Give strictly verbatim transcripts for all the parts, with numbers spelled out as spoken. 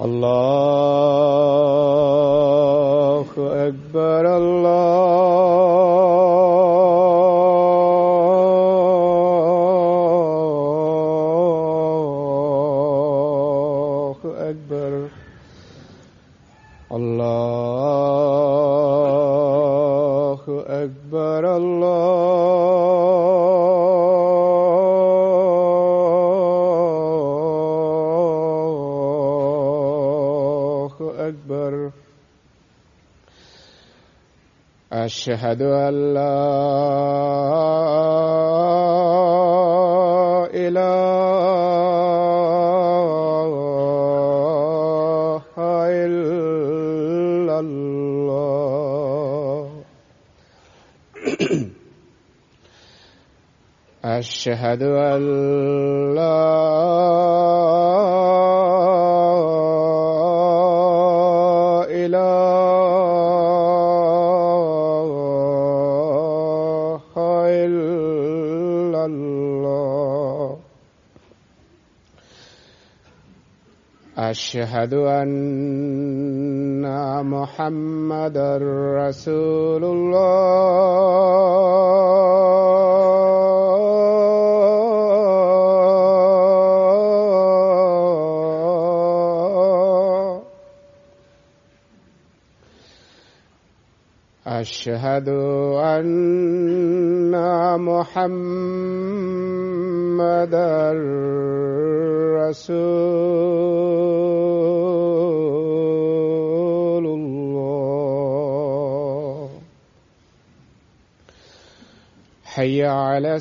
الله أكبر الله أكبر الله أكبر الله أكبر. أشهد أن لا إله إلا الله. أشهد أن لا أشهد أن محمدًا رسول الله. أشهد أن محمدًا رسول الله. حي على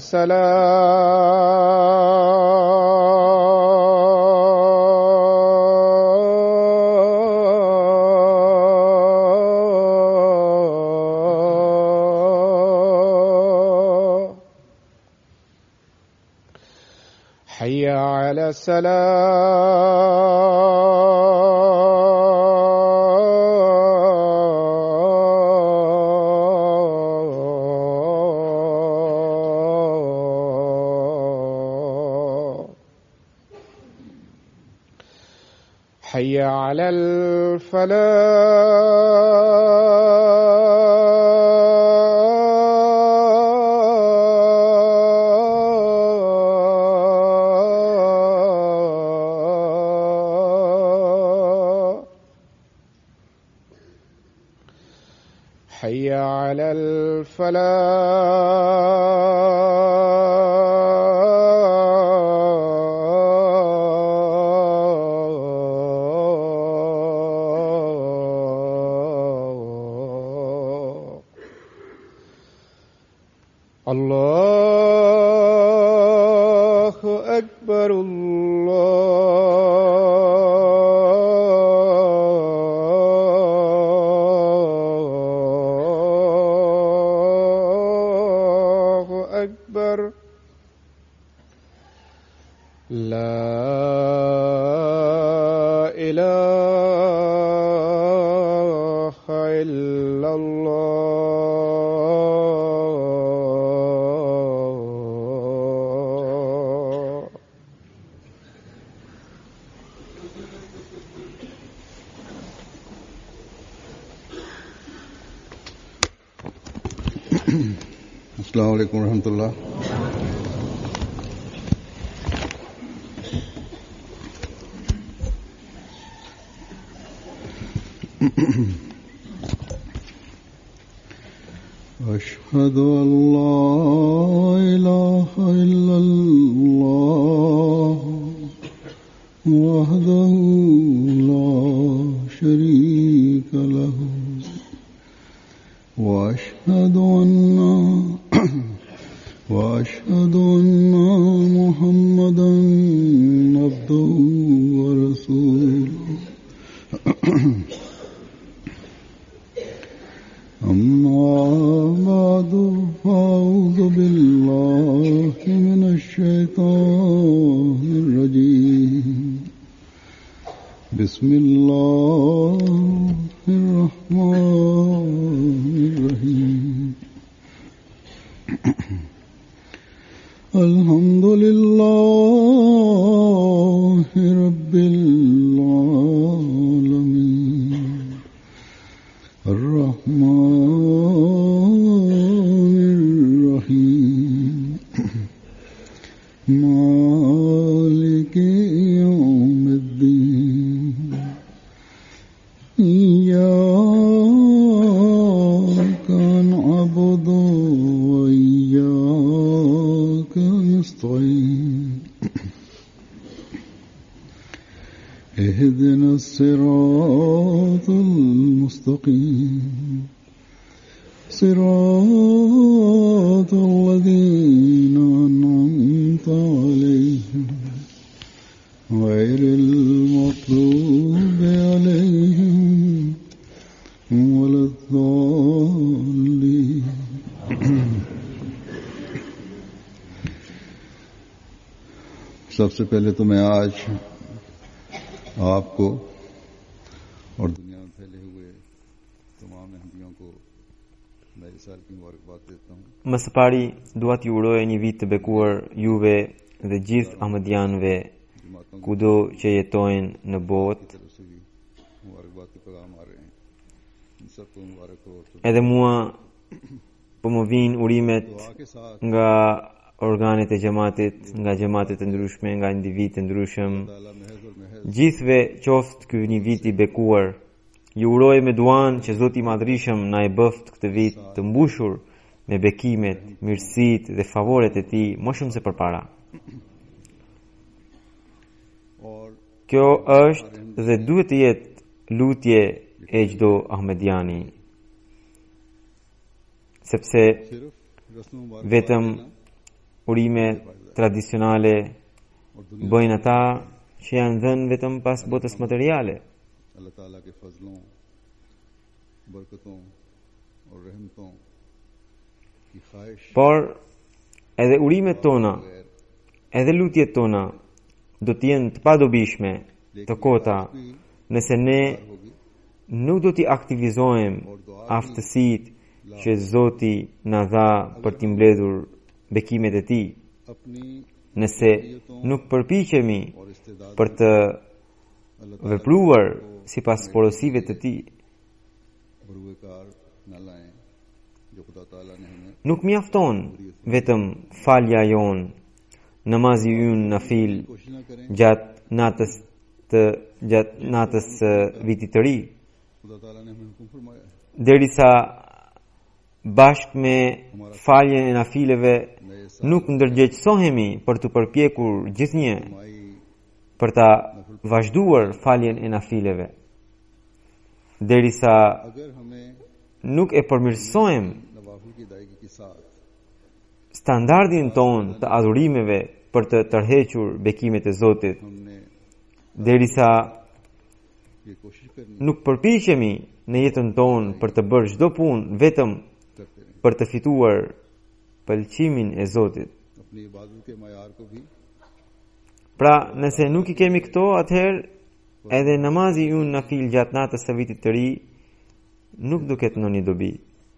الصلاة. حي على الصلاة. حي على الفلاح. حي على الفلاح. الله أكبر الله أكبر. لا إله إلا الله. अस्सलामु अलैकुम रहमतुल्लाह। أشهد أن لا إله إلا الله وحده لا شريك له وأشهد أن وأشهد أن محمدًا عبده ورسوله. أما بعد فأعوذ بالله من الشيطان الرجيم. بسم الله الرحمن الرحيم. الحمد لله رب العالمين اهدنا الصراط المستقيم صراط الذين أنعمت عليهم غير المغضوب عليهم ولا الضالين सबसे पहले तो मैं आज आपको और दुनिया में फैले हुए तमाम अहमदियों को नए साल की मुबारकबाद देता हूँ. Më së pari dua t'ju uroj një vit të bekuar juve dhe gjithë ahmedianëve kudo që jetojnë në botë. Edhe mua po më vinë urimet nga organet e xhamatit, nga xhamatet e ndryshme, nga individë të ndryshëm. Gjithëve qoftë ky një vit i bekuar. Ju uroj me duan që Zoti i Madhërisëm na e bëft këtë vit të mbushur me bekimet, mirësitë dhe favoret e Tij më shumë se përpara. Kjo është dhe duhet të jetë lutje e çdo ahmediani, sepse vetëm urime tradicionale bëjnë ata që janë dhënë vetëm pas botës materiale. अल्लाह ताला के फजलों, बरकतों और रहमतों की ख्वाहिश. Por edhe urimet tona, edhe lutjet tona do të jenë të padobishme, të kota, nëse ne nuk do t'i aktivizohem aftësitë që Zoti na dha për t'i mbledhur bekimet e Tij. Nëse nuk përpiqemi për të vepruar sipas porosive të Tij, nuk mjafton vetëm falja jon, namazi ynë nafil gjatë natës të gjatë natës së vitit të ri, derisa bashkë me faljen e nafileve nuk ndërgjegjësohemi për të përpjekur gjithnjë për ta vazhduar faljen e nafileve, derisa nuk e përmirësojmë standardin ton të adhurimeve për të tërhequr bekimet e Zotit, derisa nuk përpiqemi në jetën tonë për të bërë çdo punë vetëm për të fituar pëlqimin e Zotit. Pra, nëse nuk i kemi këto, atëherë edhe namazi ynë nafil gjatë natës së vitit të ri nuk do ketë ndonjë dobi.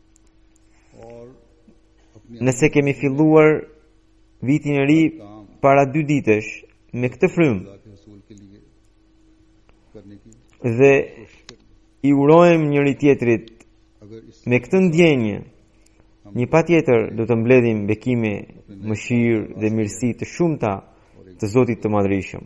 Nëse kemi filluar vitin e ri para dy ditësh me këtë frymë dhe i urojmë njëri tjetrit me këtë ndjenjë, një patjetër do të mbledhim bekime, mëshirë dhe mirësi të shumta të Zotit të Madhërisëm.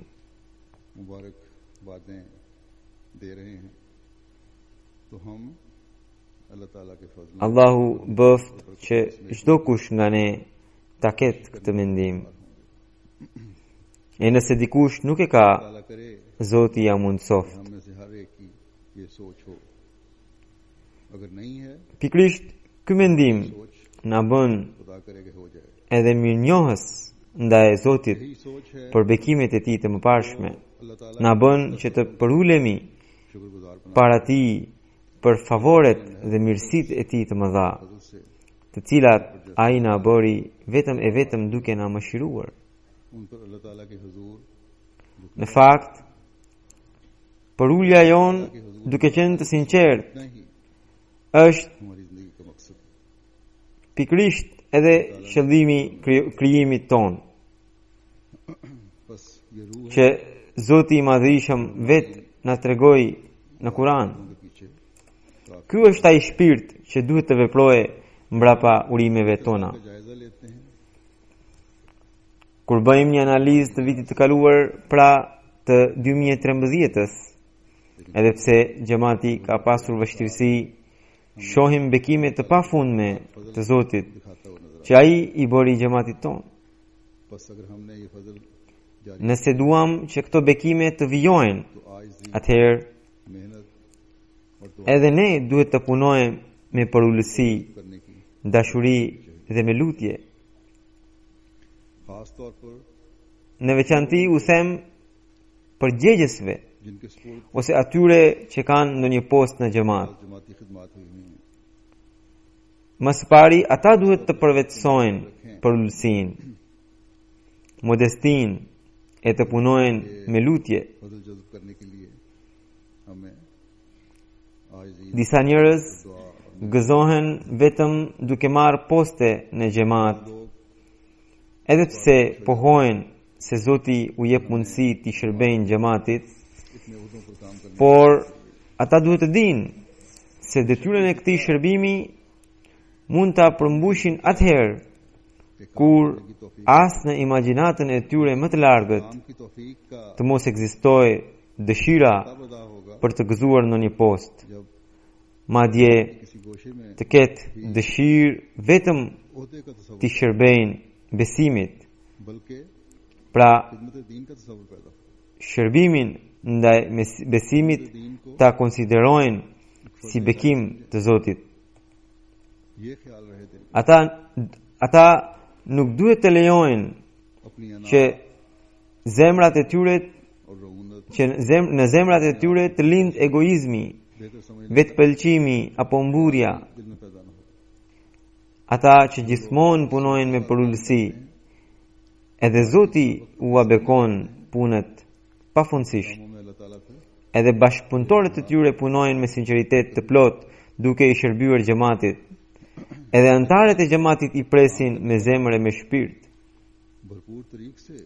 Allahu bëft që çdo kush nga ne ta ketë këtë mendim. E nëse dikush nuk e ka, Zoti ja mundsoft. Pikrisht ky mendim na bën edhe mirënjohës ndaj Zotit për bekimet e Tij të mëparshme. Na bën që të përulemi para Tij për favoret dhe mirësitë e Tij të mëdha, të cilat ai na bëri vetëm e vetëm duke na mëshiruar. Në fakt, përulja jon duke qenë të sinqert është pikrisht edhe qëllimi krijimit ton, që Zoti i Madhërisëm vetë na tregoi në Kur'an. Ky është ai shpirt që duhet të veprojë mbrapa urimeve tona. Kur bëjmë një analizë të vitit të kaluar, pra të dy mijë e trembëdhjetës, edhe pse xhamati ka pasur vështirësi, shohim bekime të pafundme të Zotit që ai i bëri xhamatit ton. Nëse duam që këto bekime të vijojnë atëherë मेहनत और दुआ edhe ne duhet të punojmë me përullësi, करने की dashuri dhe me lutje. खास तौर पर Në veçanti u them përgjegjësve जिनके school ose atyre që kanë ndonjë post në xhamat. जमाती खिदमत हुई हुई हैं Më së pari ata duhet të përvetësojnë përullësinë, modestinë e të punojnë me lutje. फजल जज्ब करने के लिए हमें आज Disa njerëz gëzohen vetëm duke marrë poste në xhamat, लोग edhe pse pohojnë se Zoti u jep mundësi të shërbejnë xhamatit, इतने उहदों पर काम करने por ata duhet të dinë se detyrën e këtij shërbimi mund ta përmbushin atëherë के काम kur करने की तौफीक as në imagjinatën e tyre më të largët काम की तौफीक का të mos ekzistojë dëshira तब अदा होगा për të gëzuar në një post, जब madje किसी गोशे में të ketë dëshirë vetëm ओहदे का तसव्वुर të shërbejnë besimit, बल्कि pra खिदमत दीन का तसव्वुर पैदा हो shërbimin ndaj mes- besimit दीन को ta konsiderojnë si bekim të Zotit. ये ख्याल रहे दिल Ata ata nuk duhet të lejojnë अपनी अना që zemrat e tyre और रऊनत që në zem- në zemrat e tyre të lind egoizmi, बेहतर समझ vetpëlqimi apo mburja. दिल में पैदा न हो Ata që gjithmonë punojnë me përullësi, edhe Zoti u bekon punët pafundësisht. कामों में अल्लाह ताला से Edhe bashkëpunëtorët e tyre punojnë me sinqeritet të plot, duke i shërbyer xhamatit. Edhe anëtarët e xhamatit i presin me zemër e me shpirt. भरपूर तरीक से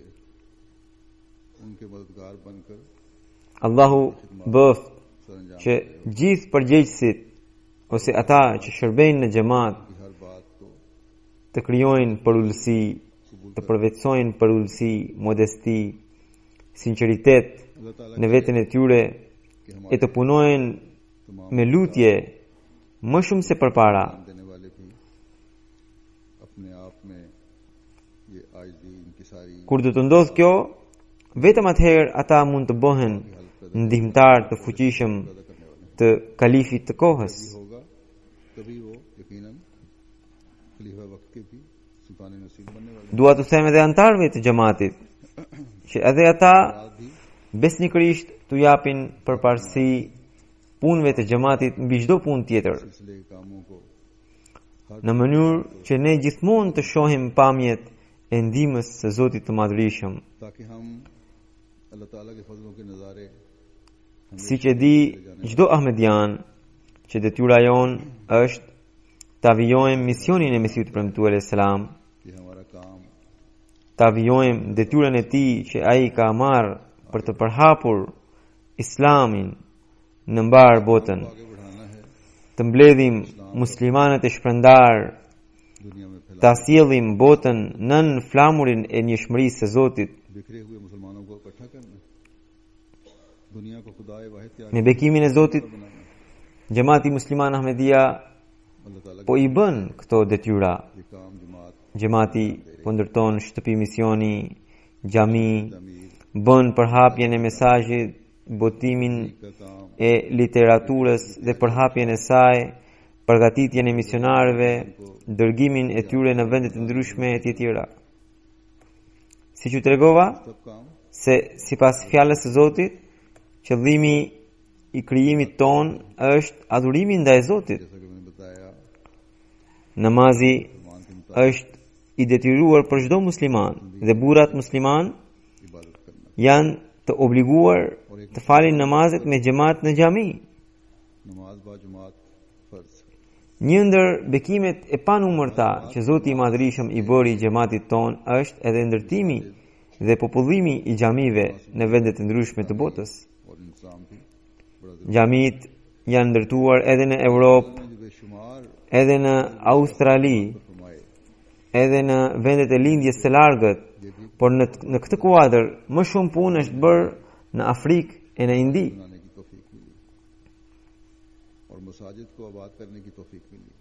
उनके मददगार बनकर Allahu bëft सरंजाम që gjithë përgjegjësit ose ata që shërbejnë në xhamat की हर बात को të krijojnë përullësi, të përvetësojnë përullësi, modesti, sinqeritet अल्लाह ताला në veten e tyre के e हमारे të punojnë तमाम me lutje më shumë se përpara. काम देने वाले भी अपने आप में ये आजिज़ी इनकी सारी Kur do të ndodh kjo, vetëm atëherë ata mund të bëhen ndihmtar të fuqishëm पैदा करने वाले të kalifit të kohës. हैं होगा तभी वो यकीनन खलीफा वक्त के भी सुल्तान नसीब बनने वाले Dua të them edhe antarëve të xhamatit që edhe ata हैं आज भी besnikërisht t'u japin përparësi punëve të xhamatit mbi çdo punë tjetër, सिलसिले के कामों को në mënyrë që ne gjithmonë të shohim pamjet e ndihmës së Zotit të Madhërisëm. ताकि हम अल्लाह ताला के फजलों के नज़ारे Siç e di çdo ahmedian që detyra jon është ta vijojmë misionin e Mesihut premtuar e selam, कि हमारा काम ta vijojmë detyrën e tij që ai ka marrë për të përhapur Islamin në mbar botën, आगे बढ़ाना है të mbledhim muslimanët e shpërndar, दुनिया में फैला ta sjellim botën nën flamurin e njëshmërisë së Zotit, बिखरे हुए मुसलमानों को इकट्ठा करना दुनिया को खुदाए वाहिद के me आगे bekimin e Zotit. बनाना Xhamati Musliman Ahmedia अल्लाह ताला po i bën këto detyra. के काम जमात Xhamati po ndërton shtëpi misioni, xhami, तमीर bën përhapjen e mesazhit, botimin का काम e literaturës dhe përhapjen e saj, përgatitjen e misionarëve, dërgimin e tyre në vende të ndryshme e të tjera. Siç u tregova सब काम se sipas fjalës së Zotit, qëllimi i krijimit ton është adhurimi ndaj Zotit. जैसा कि मैंने बताया Namazi मान के मुताबिक është i detyruar për çdo musliman dhe burrat musliman इबादत करना janë të obliguar të falin namazet me xhamat në xhami. नमाज बा जमात फर्ज Një ndër bekimet e panumërta që Zoti i Madhërisëm i bëri xhamatit ton është edhe ndërtimi dhe popullimi i xhamive në vende të ndryshme të botës. और इंसान भी बड़ा जरूरी Xhamit janë ndërtuar edhe në Europë, है जो बेशुमार edhe në Australi, फरमाए edhe në vendet e lindjes së largët, por në, në këtë kuadër më shumë punë është bërë në Afrikë e në Indi. बनाने की तौफीक मिली और मसाजिद को आबाद करने की तौफीक मिली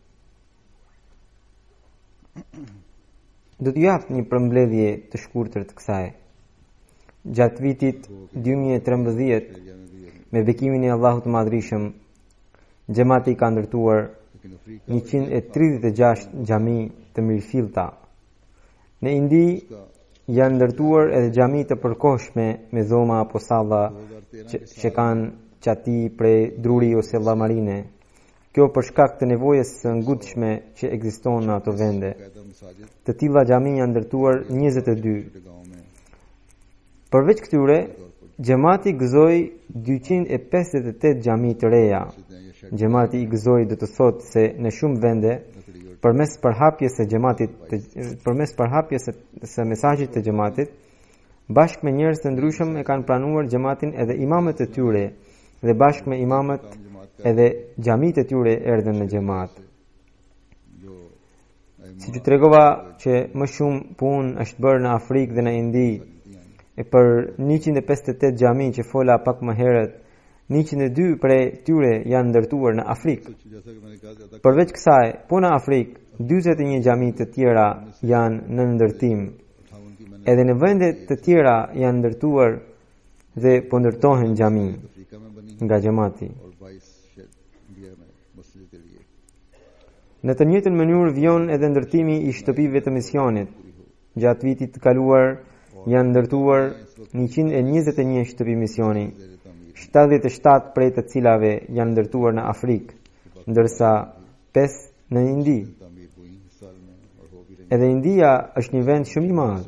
Do t'ju jap një përmbledhje të shkurtër të kësaj. Gjatë vitit dy mijë e trembëdhjetë, area में भी me bekimin e Allahut të Madhërisëm, xhamati ka ndërtuar लेकिन Africa njëqind e tridhjetë e gjashtë xhami të mirëfillta. Në Indi janë ndërtuar edhe xhami të përkohshme me dhoma apo salla që, që kanë qati prej druri ose llamarine. Kjo për shkak të nevojës së ngutshme që ekziston në ato vende. कायदा मसाजिद Të tilla xhami janë ndërtuar njëzet e dy. गांव में Përveç këtyre, xhamati gëzoi dyqind e pesëdhjetë e tetë xhami të reja. Xhamati i gëzoi do të thotë se në shumë vende përmes përhapjes së xhamatit përmes përhapjes së mesazhit të xhamatit, bashkë me njerëz të ndryshëm e kanë pranuar xhamatin edhe imamët e tyre dhe bashkë me imamët edhe xhamit e tyre erdhën në xhamat. जो Si që tregova që më shumë punë është bërë në Afrikë dhe në Indi, e për njëqind e pesëdhjetë e tetë xhami që fola pak më herët, njëqind e dy prej tyre janë ndërtuar në Afrikë. जैसा कि मैंने कहा ज्यादा Përveç kësaj, po në Afrikë, dyzet e një xhami të tjera janë në ndërtim. अट्ठावन की मैंने Edhe në vende të tjera janë ndërtuar dhe po ndërtohen xhami Africa में बनी nga xhamati. और बाईस शायद इंडिया में मस्जिद के लिए Në të njëjtën mënyrë vjen edhe ndërtimi i shtëpive të misionit. Gjatë vitit të kaluar janë ndërtuar njëqind e njëzet e një shtëpi misioni, shtatëdhjetë e shtatë prej të cilave janë ndërtuar në Afrikë, ndërsa pesë në Indi. तामीर हुई इस साल में और हो भी रही Edhe India është një vend shumë i madh,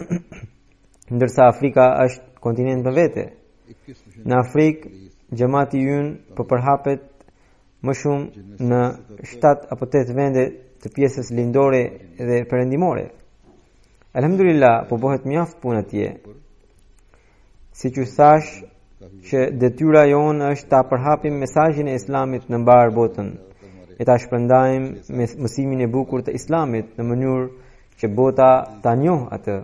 ndërsa Afrika është kontinent në vete. इक्कीस Në Afrikë, xhamati ynë po përhapet më shumë në shtatë apo tetë vende të pjesës lindore dhe perëndimore. Alhamdulillah, po bëhet mjaft punë atje. Si që thash që detyra jonë është ta përhapim mesazhin e Islamit në mbar botën e ta shpërndajmë me mësimin e bukur të Islamit në mënyrë që bota ta njohë atë.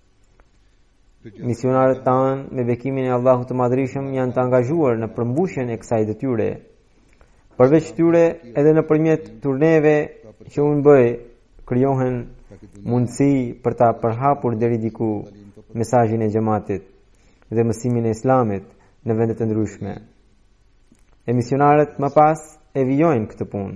Misionarët tanë me bekimin e Allahut të Madhërisëm janë të angazhuar në përmbushjen e kësaj detyre. Përveç tyre, edhe nëpërmjet turneve që unë bëj, krijohen mundësi për ta përhapur deri diku mesazhin e xhamatit dhe mësimin e Islamit në vende të ndryshme. E misionarët më pas e vijojnë këtë punë.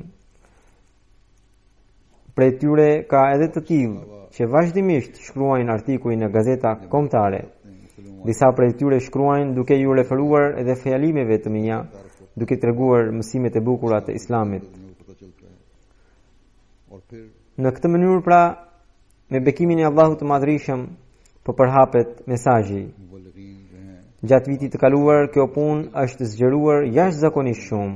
Prej tyre ka edhe të tillë që vazhdimisht shkruajnë artikuj në gazeta kombëtare. Disa prej tyre shkruajnë duke ju referuar edhe fjalimeve të mia, duke treguar mësimet e bukura të Islamit. पता चलता है और फिर Në këtë mënyrë pra, me bekimin e Allahut të Madhërisëm, po përhapet mesazhi. मुबल्लिगीन जो हैं Gjatë vitit të kaluar, kjo punë është zgjeruar jashtëzakonisht shumë.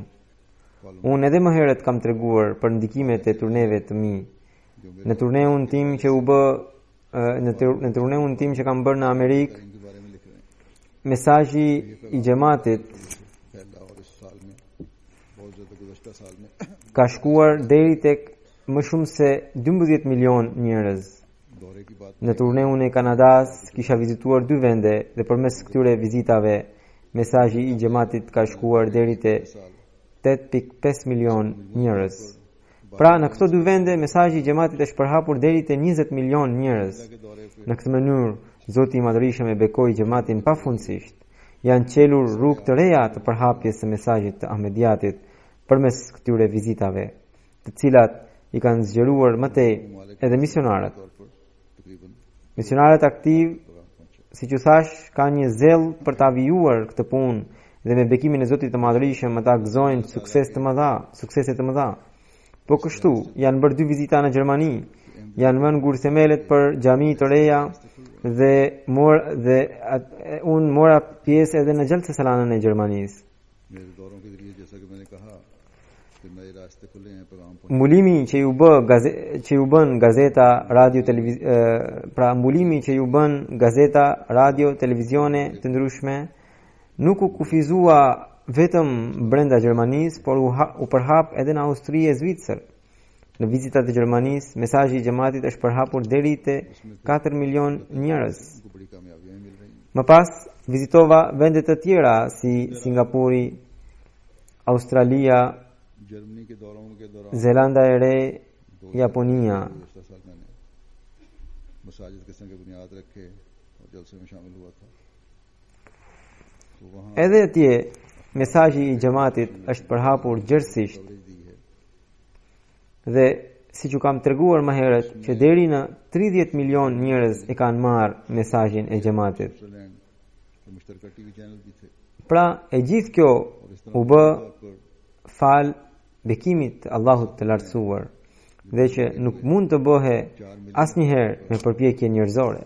Unë edhe më herët kam treguar për ndikimet e turneve të mi. Në turneun tim që u bë në, tur, në turneun tim që kam bërë në Amerikë, इनके बारे में लिख रहे हैं mesazhi i xhamatit पहला और इस साल में बहुत ज्यादा गुज़श्ता साल में ka shkuar deri tek më shumë se dymbëdhjetë milion njerëz. दौरे की बात Në turneun e Kanadas kisha vizituar dy vende dhe përmes këtyre vizitave mesazhi i xhamatit ka shkuar deri te tetë pikë pesë milion njerëz. Pra në këto dy vende mesazhi i xhamatit është përhapur deri te njëzet milion njerëz. के दौरे पे Në këtë mënyrë Zoti i Madhërisëm e bekoi xhamatin pafundësisht. Janë qelur rrugë të reja të përhapjes së mesazhit të Ahmediatit përmes këtyre vizitave, të cilat i kanë zgjeruar më tej edhe misionarët. तौर पर तकरीबन Misionarët aktiv, si që thash, kanë një zell për ta vijuar këtë punë dhe me bekimin e Zotit të Madhërisëm ata gëzojnë sukses të mëdha, suksese të mëdha. Po kështu, janë bërë dy vizita në Gjermani, janë vënë gurthemelet për xhami të reja dhe mor dhe unë mora pjesë edhe në Xhelse Salanën e Gjermanisë. मेरे दौरों के जरिए जैसा कि मैंने कहा कि नए रास्ते खुले हैं पैगाम Mbulimi që ju bë gaze, që ju bën gazeta, radio, televiz, pra mbulimi që ju bën gazeta, radio, televizione të ndryshme nuk u kufizua vetëm brenda Gjermanisë, por u, ha, u përhap edhe në Austri e Zvicër. Në vizitat e Gjermanisë, mesazhi i xhamatit është përhapur deri te katër milion njerëz. को बड़ी कामयाबियां मिल रही हैं Më pas vizitova vende të tjera si Singapuri, Australia, Germany के दौरों के दौरान Zelanda e Re, Japonia. गुज़श्ता साल मैंने मसाजिद किस्म के बुनियाद रखे और जलसे में शामिल हुआ था तो वहाँ Edhe atje mesazhi i xhamatit është përhapur gjërësisht dhe siç u kam treguar më herët që deri në tridhjetë milion njerëz e kanë marrë mesazhin e xhamatit. Pra e gjithë kjo u bë fal bekimit të Allahut të lartësuar dhe që nuk mund të bëhe asnjëherë me përpjekje njerëzore.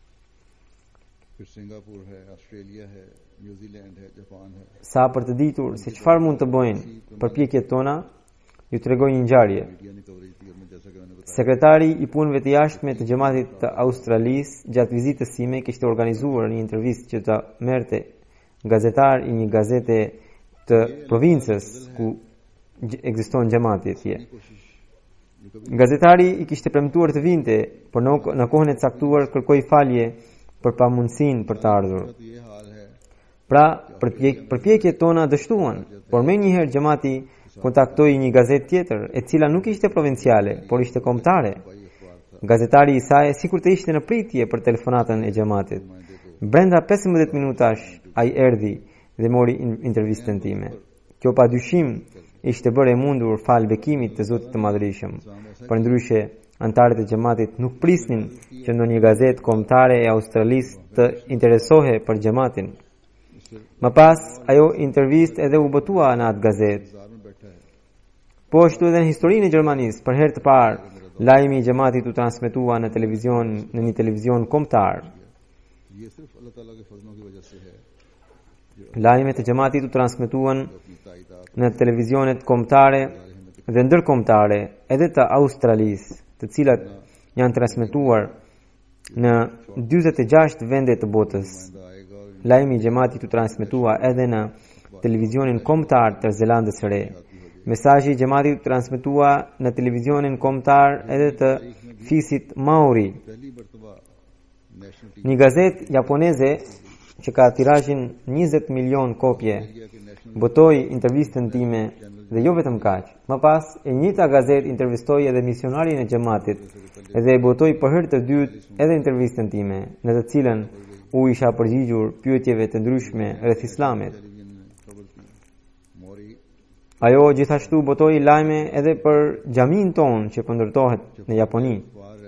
Sa për të ditur se çfarë mund të bëjnë përpjekjet tona, ju tregoj një ngjarje. Sekretari i punëve të jashtme të xhamatit të Australisë gjatë vizitës sime kishte organizuar një intervistë që ta merrte gazetar i një gazete të provincës ku ekziston xhamati atje. Gazetari i kishte premtuar të vinte, por në kohën e caktuar kërkoi falje për pamundësinë për të ardhur. Pra, përpjekjet tona dështuan, por më njëherë xhamati kontaktoi një gazetë tjetër, e cila nuk ishte provinciale, por ishte kombëtare. Gazetari i saj sikur të ishte në pritje për telefonatën e xhamatit. Brenda pesëmbëdhjetë minutash ai erdhi dhe mori intervistën time. Kjo padyshim ishte bërë e mundur fal bekimit të Zotit të Madhërisëm. Përndryshe, antarët e xhamatit nuk prisnin që ndonjë gazetë kombëtare e Australisë të interesohe për xhamatin. Më pas, ajo intervistë edhe u botua në atë gazetë. Po ashtu edhe në historinë e Gjermanisë, për herë të parë, lajmi i xhamatit u transmetua në televizion, në një televizion kombëtar. Lajmet e xhamatit u transmetuan në televizionet kombëtare dhe ndërkombëtare edhe të Australisë, të cilat janë transmetuar në dyzet e gjashtë vende të botës. Lajmi i xhamatit u transmetua edhe në televizionin kombëtar të Zelandës së Re. Mesazhi i xhamatit u transmetua në televizionin kombëtar edhe të fisit Maori. Një gazetë japoneze që ka tirazhin njëzet milion kopje botoi intervistën time dhe jo vetëm kaq. Më pas, e njëjta gazetë intervistoi edhe misionarin e xhamatit dhe e botoi për herë të dytë edhe intervistën time, në të cilën u isha përgjigjur pyetjeve të ndryshme rreth Islamit. Ajo gjithashtu botoi lajme edhe për xhamin ton që po ndërtohet në Japoni.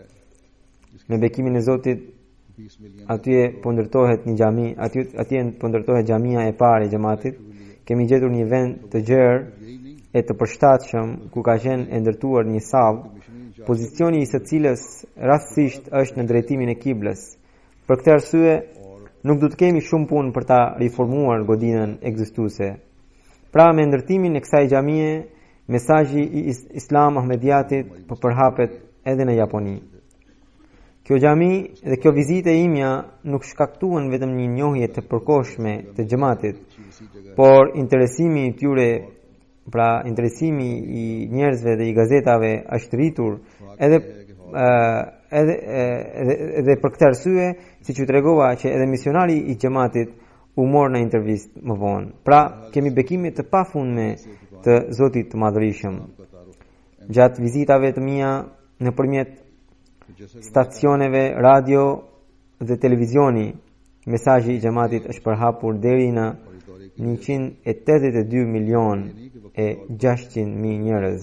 Me bekimin e Zotit, atje po ndërtohet një xhami, atje atje po ndërtohet xhamia e parë e xhamatit. Kemi gjetur një vend të gjerë e të përshtatshëm ku ka qenë e ndërtuar një sallë, pozicioni i së cilës rastësisht është në drejtimin e kiblës. Për këtë arsye, nuk do të kemi shumë punë për ta riformuar godinën ekzistuese. Pra, me ndërtimin e kësaj xhamie, mesazhi i Islam Ahmediatit po përhapet edhe në Japoni. Kjo xhami dhe kjo vizitë e imja nuk shkaktuan vetëm një njohje të përkohshme të xhamatit, por interesimi i tyre, pra interesimi i njerëzve dhe i gazetave është rritur edhe edhe edhe për këtë arsye, siç u tregova që edhe misionari i xhamatit u mor në intervistë më vonë. Pra, kemi bekime të pafundme të Zotit të Madhërisëm. Gjatë vizitave të mia nëpërmjet stacioneve radio dhe televizioni, mesazhi i xhamatit është përhapur deri në njëqind e tetëdhjetë e dy milion e gjashtëqind mijë njerëz.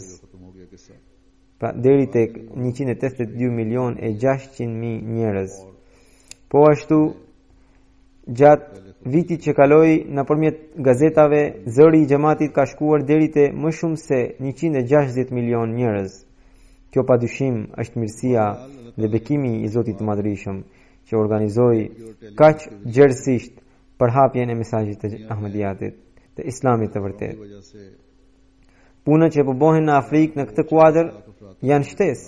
Pra, deri tek njëqind e tetëdhjetë e dy milion e gjashtëqind mijë njerëz. Po ashtu, gjatë vitit që kaloi nëpërmjet gazetave, zëri i xhamatit ka shkuar deri te më shumë se njëqind e gjashtëdhjetë milion njerëz. Kjo padyshim është mirësia dhe bekimi i Zotit të Madhërisëm që organizoi kaq gjerësisht përhapjen e mesazhit të Ahmediatit, të Islamit të vërtet. Punët që po bëhen në Afrikë në këtë kuadër janë shtesë.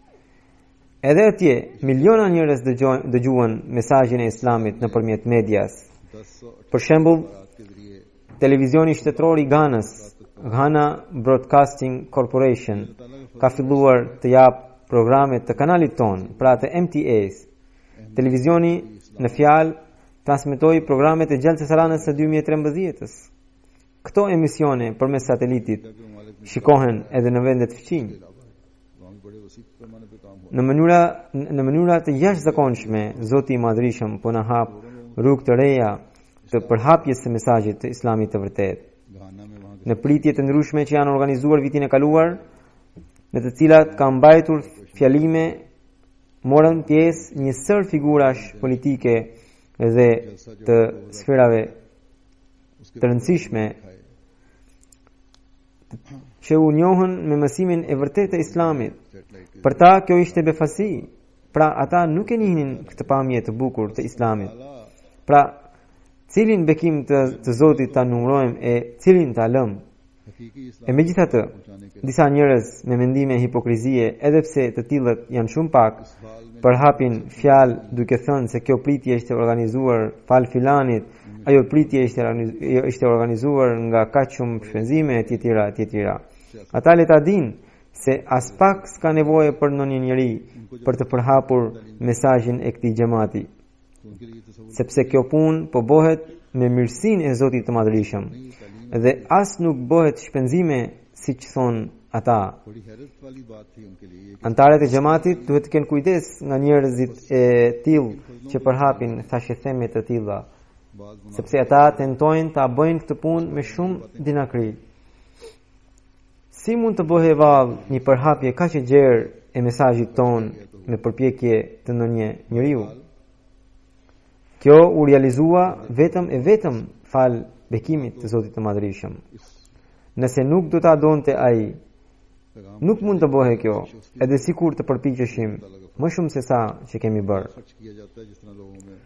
Edhe atje miliona njerëz dëgjuan mesazhin e Islamit nëpërmjet medias. Për shembull, televizioni shtetëror i Ghanës, Ghana Broadcasting Corporation, ka filluar të jap programe të kanalit ton, pra të M T A's. Televizioni në fjalë transmetoi programet e Gjeltës Saranës së dy mijë e trembëdhjetës. Këto emisione përmes satelitit shikohen edhe në vendet fqinj. Në mënyra në mënyra të jashtëzakonshme, Zoti i Madhërisëm po na hap rrugë të reja të përhapjes së mesazhit të Islamit të vërtetë. घाना में वहाँ Në pritje të ndryshme që janë organizuar vitin e kaluar, në të cilat ka mbajtur fjalime, morën pjesë një sër figurash politike dhe të sferave të rëndësishme që u njohën me mësimin e vërtetë të Islamit. Për ta kjo ishte befasi, pra ata nuk e njihnin këtë pamje të bukur të Islamit. Pra, cilin bekim të, të Zotit ta numrojmë e cilin ta lëm? E megjithatë, disa njerëz me mendime hipokrizie, edhe pse të tillët janë shumë pak, përhapin fjalë duke thënë se kjo pritje ishte organizuar fal filanit, ajo pritje ishte ishte organizuar nga kaq shumë shpenzime e tjetera e tjetera. Ata le ta dinë se as pak s'ka nevojë për ndonjë njeri për të përhapur mesazhin e këtij xhamati, sepse kjo punë po bëhet me mirësinë e Zotit të Madhërisëm dhe as nuk bëhet shpenzime siç thon ata. बड़ी हैरत वाली बात थी उनके लिए Antarët e xhamatit duhet të kenë kujdes nga njerëzit e tillë që përhapin thashë theme të tilla, sepse ata tentojnë ta bëjnë këtë punë me shumë dinakri. Si mund të bëhe vallë një përhapje kaq e gjerë e mesazhit ton me përpjekje të ndonjë njeriu? Kjo u realizua vetëm e vetëm fal bekimit të Zotit të Madhërisëm. Nëse nuk do ta donte ai, nuk mund të bëhe kjo, edhe sikur të përpiqeshim më shumë se sa që kemi bërë. खर्च किया जाता है जिस तरह लोगों में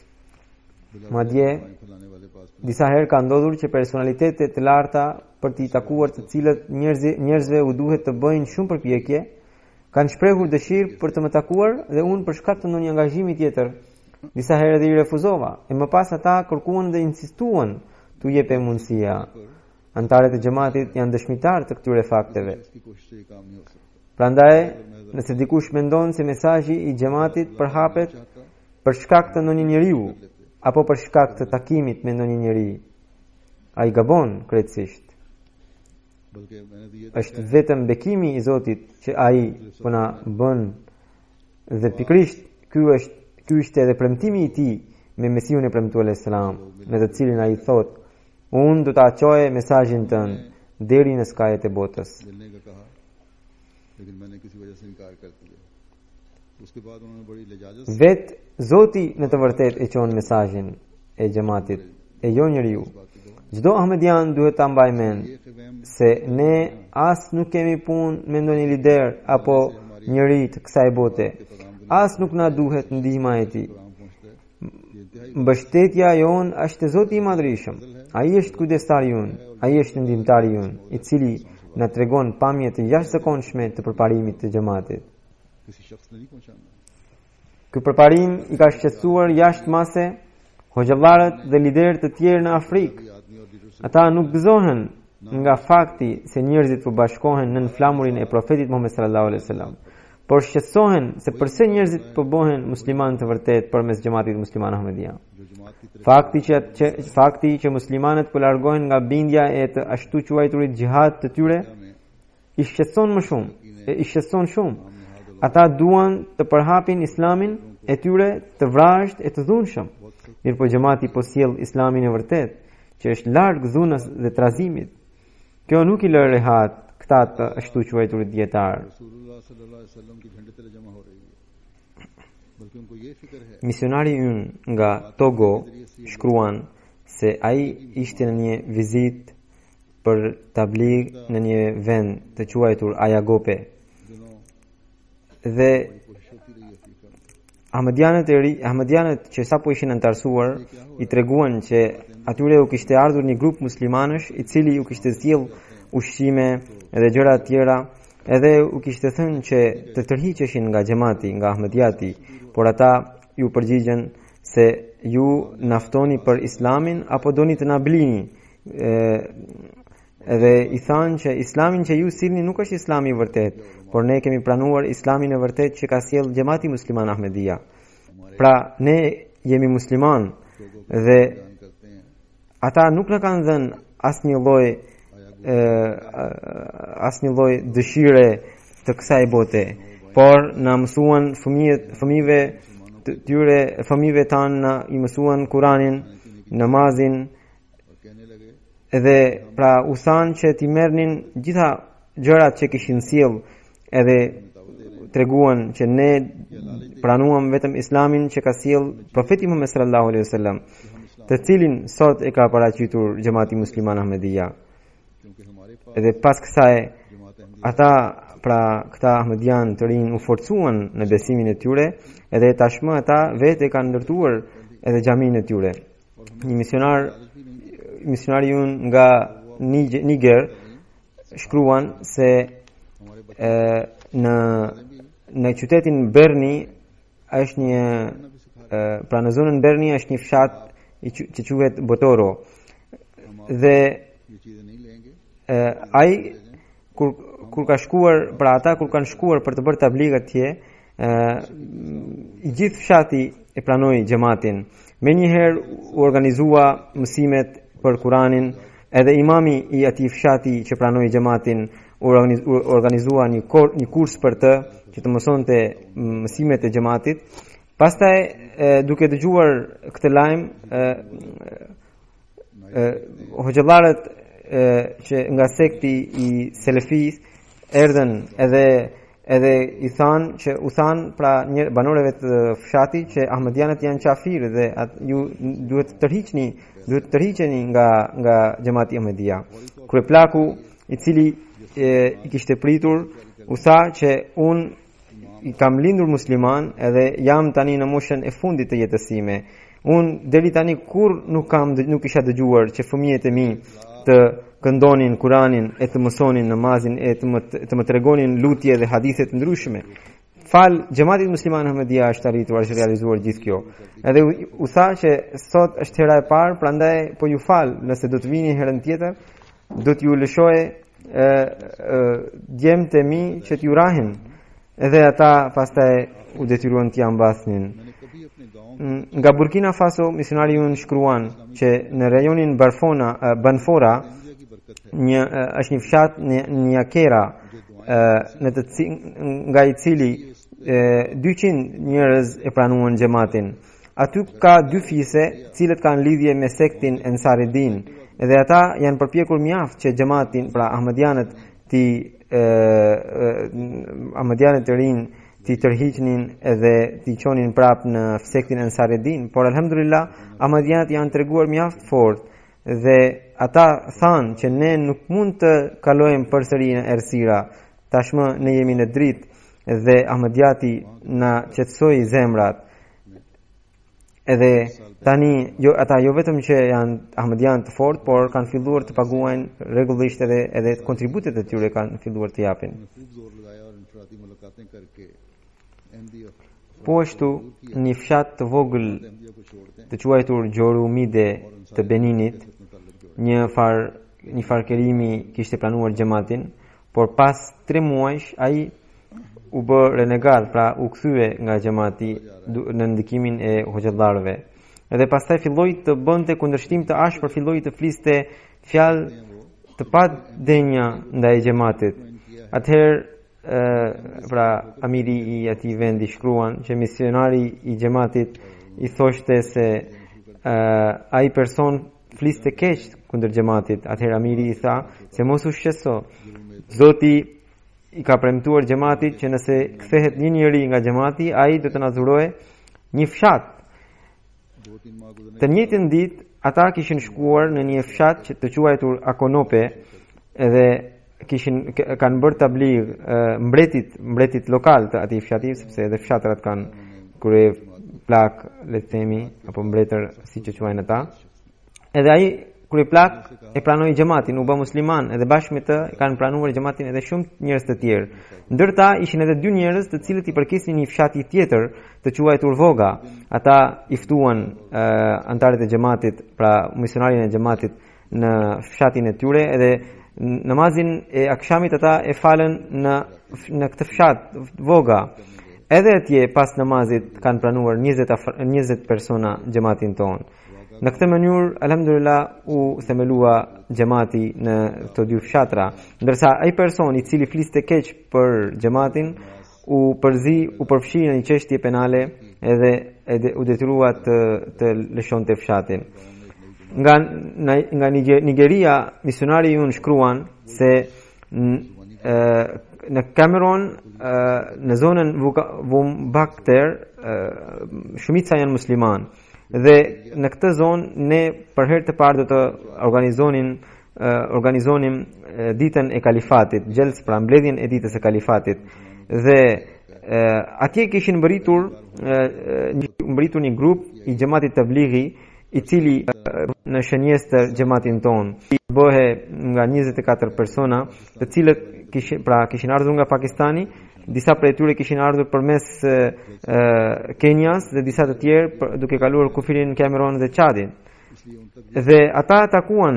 Madje, फैलाने वाले पास disa herë ka ndodhur që personalitetet të larta për t'i takuar të cilët njerëzve, njerëzve u duhet të bëjnë shumë përpjekje, kanë shprehur dëshirë për të më takuar dhe unë për shkak të ndonjë angazhimi tjetër. Disa herë dhe i refuzova, e më pas ata kërkuan dhe insistuan t'u jepe mundësia. Antarët e xhamatit janë dëshmitar të këtyre fakteve. उसकी कोशिश से ये काम नहीं हो सकता Prandaj, nëse dikush mendon se mesazhi i xhamatit përhapet për shkak të ndonjë njeriu apo për shkak të takimit me ndonjë njeri, ai gabon krejtësisht. बल्कि मैंने तो ये Është vetëm bekimi i Zotit që ai po na bën dhe pikrisht ky është ky ishte edhe premtimi i tij me Mesiun e premtuar alayhis salam, me të cilin ai thotë: "Unë do ta çoje mesazhin tënd deri në skajet e botës." मिलने का कहा लेकिन मैंने किसी वजह से इनकार कर दिया उसके बाद उन्होंने बड़ी लजाजत से Vet Zoti në të vërtetë e çon mesazhin e xhamatit, e jo njeriu. Çdo ahmedian duhet ta mbajë mend se ne as nuk kemi punë me ndonjë lider apo njeri të kësaj bote. As nuk na duhet ndihma e tij. काम पहुंचता है ये इंतहाई Mbështetja jon është te Zoti i Madhërisëm. Ai është kujdestari jon, ai është ndihmtari jon, i cili na tregon pamje të jashtëzakonshme të përparimit të xhamatit. किसी शख्स ने नहीं पहुंचाना Ky përparim i ka shqetësuar jashtë mase hoxhallarët dhe liderët të tjerë në Afrikë. आदमी और लीडर से Ata nuk gëzohen nga fakti se njerëzit po bashkohen nën flamurin e profetit Muhammed sallallahu alaihi wasallam, por shqetësohen se pse njerëzit po bëhen muslimanë të vërtetë përmes xhamatit musliman Ahmedia. जो जमात की तरफ Fakti që, që fakti që muslimanët po largohen nga bindja e të ashtu quajturit xhihad të tyre i shqetëson më shumë, e i shqetëson shumë. Ata duan të përhapin islamin e tyre të vrasht e të dhunshëm. Mirë po xhamati po sjell islamin e vërtet, që është larg dhunës dhe trazimit. Kjo nuk i lë rehat këta të ashtu quajturit dietar. रसूलुल्लाह सल्लल्लाहु अलैहि वसल्लम की झंडे तले जमा हो रही है बल्कि उनको ये फिक्र है Misionari ynë nga Togo shkruan se ai ishte në një vizit për tabligh në një vend të quajtur Ayagope. दिनों Dhe कोशिश होती रही अफ्रीका में Ahmedianët e ri, Ahmedianët që sapo ishin antarësuar, i treguan që atyre u kishte ardhur një grup muslimanësh i cili u kishte sjell ushqime edhe gjëra të tjera, edhe u kishte thënë që të tërhiqeshin nga xhamati, nga Ahmediati, por ata ju përgjigjen se ju naftoni për islamin apo doni të na blini. E, edhe i thanë që islamin që ju sillni nuk është islami i vërtet, por ne kemi pranuar islamin e vërtet që ka sjell xhamati musliman Ahmedia. Pra ne jemi musliman dhe करते हैं ata nuk na kanë dhënë asnjë lloj e, asnjë lloj dëshire të kësaj bote, por na mësuan fëmijët, fëmijëve të tyre, fëmijëve tanë na i mësuan Kur'anin namazin और कहने लगे edhe pra u thanë që t'i merrnin gjitha gjërat që kishin sjell edhe treguan që ne pranuam vetëm islamin që ka sjell profeti Muhammed sallallahu alaihi wasallam, të cilin sot e ka paraqitur Xhamati Musliman Ahmadiyya. क्योंकि हमारे पास Edhe pas kësaj Jamaat Ahmadi ata pra këta Ahmadian të rinj u forcuan në besimin e tyre edhe tashmë ata vetë kanë ndërtuar edhe xhamin e tyre. Një misionar misionari unë nga Nig- Niger shkruan se e, në në qytetin Berni është një e, pra në zonën Berni është një fshat i qu- që quhet Botoro dhe ये चीजें नहीं लेंगे e, ai kur kur ka shkuar pra ata kur kanë shkuar për të bërë tabligh atje e, i gjithë fshati e pranoi xhamatin. Menjëherë u organizua mësimet për Kur'anin, edhe imami i atij fshati që pranoi xhamatin u organiz- u organizua një kor, një kurs për të që të mësonte mësimet e xhamatit. Pastaj e, duke dëgjuar këtë lajm e, e, hoxhallarët e, që nga sekti i Selefis erdhën edhe edhe i thanë që u thanë pra një banorëve të fshatit që ahmedianët janë qafirë dhe at, ju duhet të tërhiqni duhet të tërhiqeni nga nga Xhamati Ahmadiyya. Kryeplaku i cili e, i kishte pritur u tha që un i kam lindur musliman edhe jam tani në moshën e fundit të jetës sime. Un deri tani kur nuk kam nuk isha dëgjuar që fëmijët e mi të këndonin Kur'anin e të mësonin namazin e të më të më tregonin lutje dhe hadithe të ndryshme. Fal Xhamati Musliman Ahmadiyya është arritur është realizuar gjithë kjo. Edhe u, u tha që sot është hera e parë, prandaj po ju fal, nëse do të vini herën tjetër, do t'ju lëshoj djemtë e mi që t'ju rahin. Edhe ata pastaj u detyruan t'ja mbasnin. मैंने कभी अपने गांव Mm, Nga Burkina Faso misionari unë shkruan që në rajonin Barfona, uh, Banfora की बरकत है një uh, është një fshat një, një akera uh, në të ci, nga i cili uh, dyqind njerëz e pranuan xhamatin. Aty ka dy fise cilët kanë lidhje me sektin Ensaridin edhe ata janë përpjekur mjaft që xhamatin pra ahmedianët ti uh, uh, ahmedianët të rinj ti tërhiqnin edhe ti qonin prap në sektin Ensaridin, por alhamdulillah ahmedianët janë treguar mjaft fort dhe ata thanë që ne nuk mund të kalojmë përsëri në errësira. Tashmë ne jemi në dritë dhe ahmediati na qetësoi zemrat. Edhe tani jo ata jo vetëm që janë ahmedian të fort, por kanë filluar të paguajnë rregullisht edhe edhe kontributet e tyre kanë filluar të japin. खूब जोर लगाया और इंफरादी मुलाकातें करके Ahmadi Po ashtu një fshat të vogël Ahmadiyya को छोड़ दें të quajtur Gjorumide të Beninit, një far një farkerimi kishte planuar xhamatin, por pas tre muajsh ai u bë renegat, pra u kthye nga xhamati du- në ndikimin e hoxhallarëve. Edhe pastaj filloi të bënte kundërshtim të ashpër, filloi të fliste fjalë të pa denja ndaj xhamatit. Atëherë e, pra amiri i atij vendi shkruan që misionari i xhamatit i thoshte se e, ai person fliste keq kundër xhamatit. Atëherë amiri i tha se mos u shqetëso. Zoti i ka premtuar xhamatit që nëse kthehet një njeri nga xhamati, ai do të na dhurojë një fshat. दो तीन माह गुजरने Të njëjtën ditë ata kishin shkuar në një fshat që të quajtur Akonope edhe kishin k- kanë bërë tabligh e, mbretit mbretit lokal të atij fshati, sepse edhe fshatrat kanë krye plak, le të themi, apo mbretër siç e quajnë ata. Edhe ai krye plak e pranoi xhamatin, u bë musliman, edhe bashkë me të kanë pranuar xhamatin edhe shumë njerëz të tjerë. Ndërta ishin edhe dy njerëz të cilët i përkisnin një fshati tjetër të quajtur Voga. Ata i ftuan uh, antarët e xhamatit, pra misionarin e xhamatit në fshatin e tyre edhe n- namazin e akshamit ata e falën në në këtë fshat Voga. Edhe atje pas namazit kanë pranuar njëzet afr- njëzet persona xhamatin ton. Në këtë mënyrë, alhamdulillah, u themelua xhamati në këto dy fshatra, ndërsa ai person i cili fliste keq për xhamatin u përzi, u përfshi në një çështje penale edhe, edhe u detyrua të të lëshonte fshatin. nga nga Nigeria misionari ju shkruan se në Cameron në zonën Vumbakter shumica janë musliman dhe në këtë zonë ne për herë të parë do të organizonin organizonim ditën e kalifatit, gjels pra mbledhjen e ditës e kalifatit dhe atje kishin mbërritur mbërritur një grup i xhamatit tablighi i cili në shenjesë të xhamatin ton bëhe nga njëzet e katër persona të cilët kishin pra kishin ardhur nga Pakistani, disa prej tyre kishin ardhur përmes Kenias dhe disa të tjerë duke kaluar kufirin Cameron dhe Chadin. Dhe ata takuan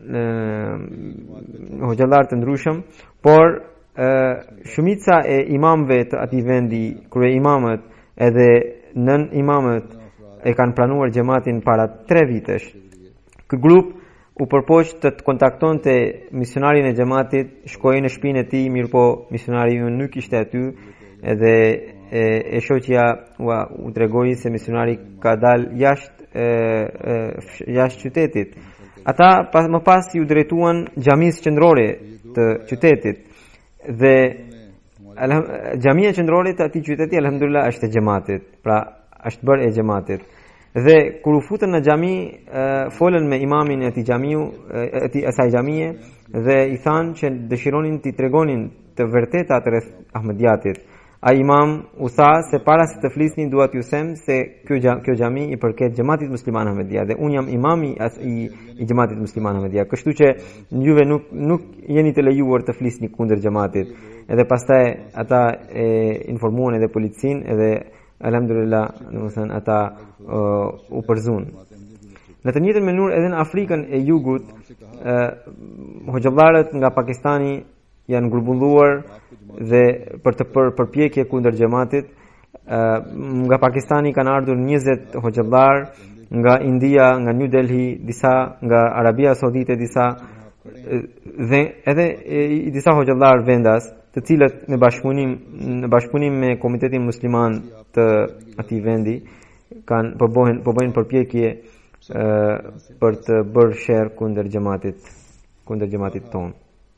hoxhallar të ndryshëm, por shumica e imamëve të atij vendi, krye imamët edhe nën imamët e kanë pranuar xhamatin para tre vitesh. Ky grup u përpoq të të kontaktonte misionarin e xhamatit, shkoi në shtëpinë e tij, mirë po misionari ju nuk ishte aty, edhe e, e shoqja u, u tregoi se misionari ka dalë jashtë jashtë qytetit. Ata pas, më pas ju drejtuan xhamisë qendrore të qytetit dhe xhamia qendrore të atij qyteti alhamdulillah është e xhamatit, pra është bërë e xhamatit. Dhe kur u futën në xhami, folën me imamin e atij xhamiu, e atij asaj xhamie dhe i thanë që dëshironin t'i tregonin të vërtetat rreth Ahmediatit. Ai imam u tha se para se të flisni dua t'ju them se kjo kjo xhami i përket xhamatit musliman Ahmedia dhe un jam imami i i xhamatit musliman Ahmedia. Kështu që juve nuk nuk jeni të lejuar të flisni kundër xhamatit. Edhe pastaj ata e informuan edhe policinë edhe alhamdulillah, domethënë ata uh, u përzun. Në të njëjtën mënyrë edhe në Afrikën e Jugut, uh, hoxhallarët nga Pakistani janë grumbulluar dhe për të për, përpjekje kundër xhamatit. Uh, nga Pakistani kanë ardhur njëzet hoxhallar, nga India, nga New Delhi, disa nga Arabia Saudite, disa dhe edhe e, disa hoxhallar vendas, të cilët me bashkëpunim në bashkëpunim me Komitetin Musliman të atij vendi kanë po bëhen po bëjnë përpjekje për të bërë sherr kundër xhamatit, kundër xhamatit ton.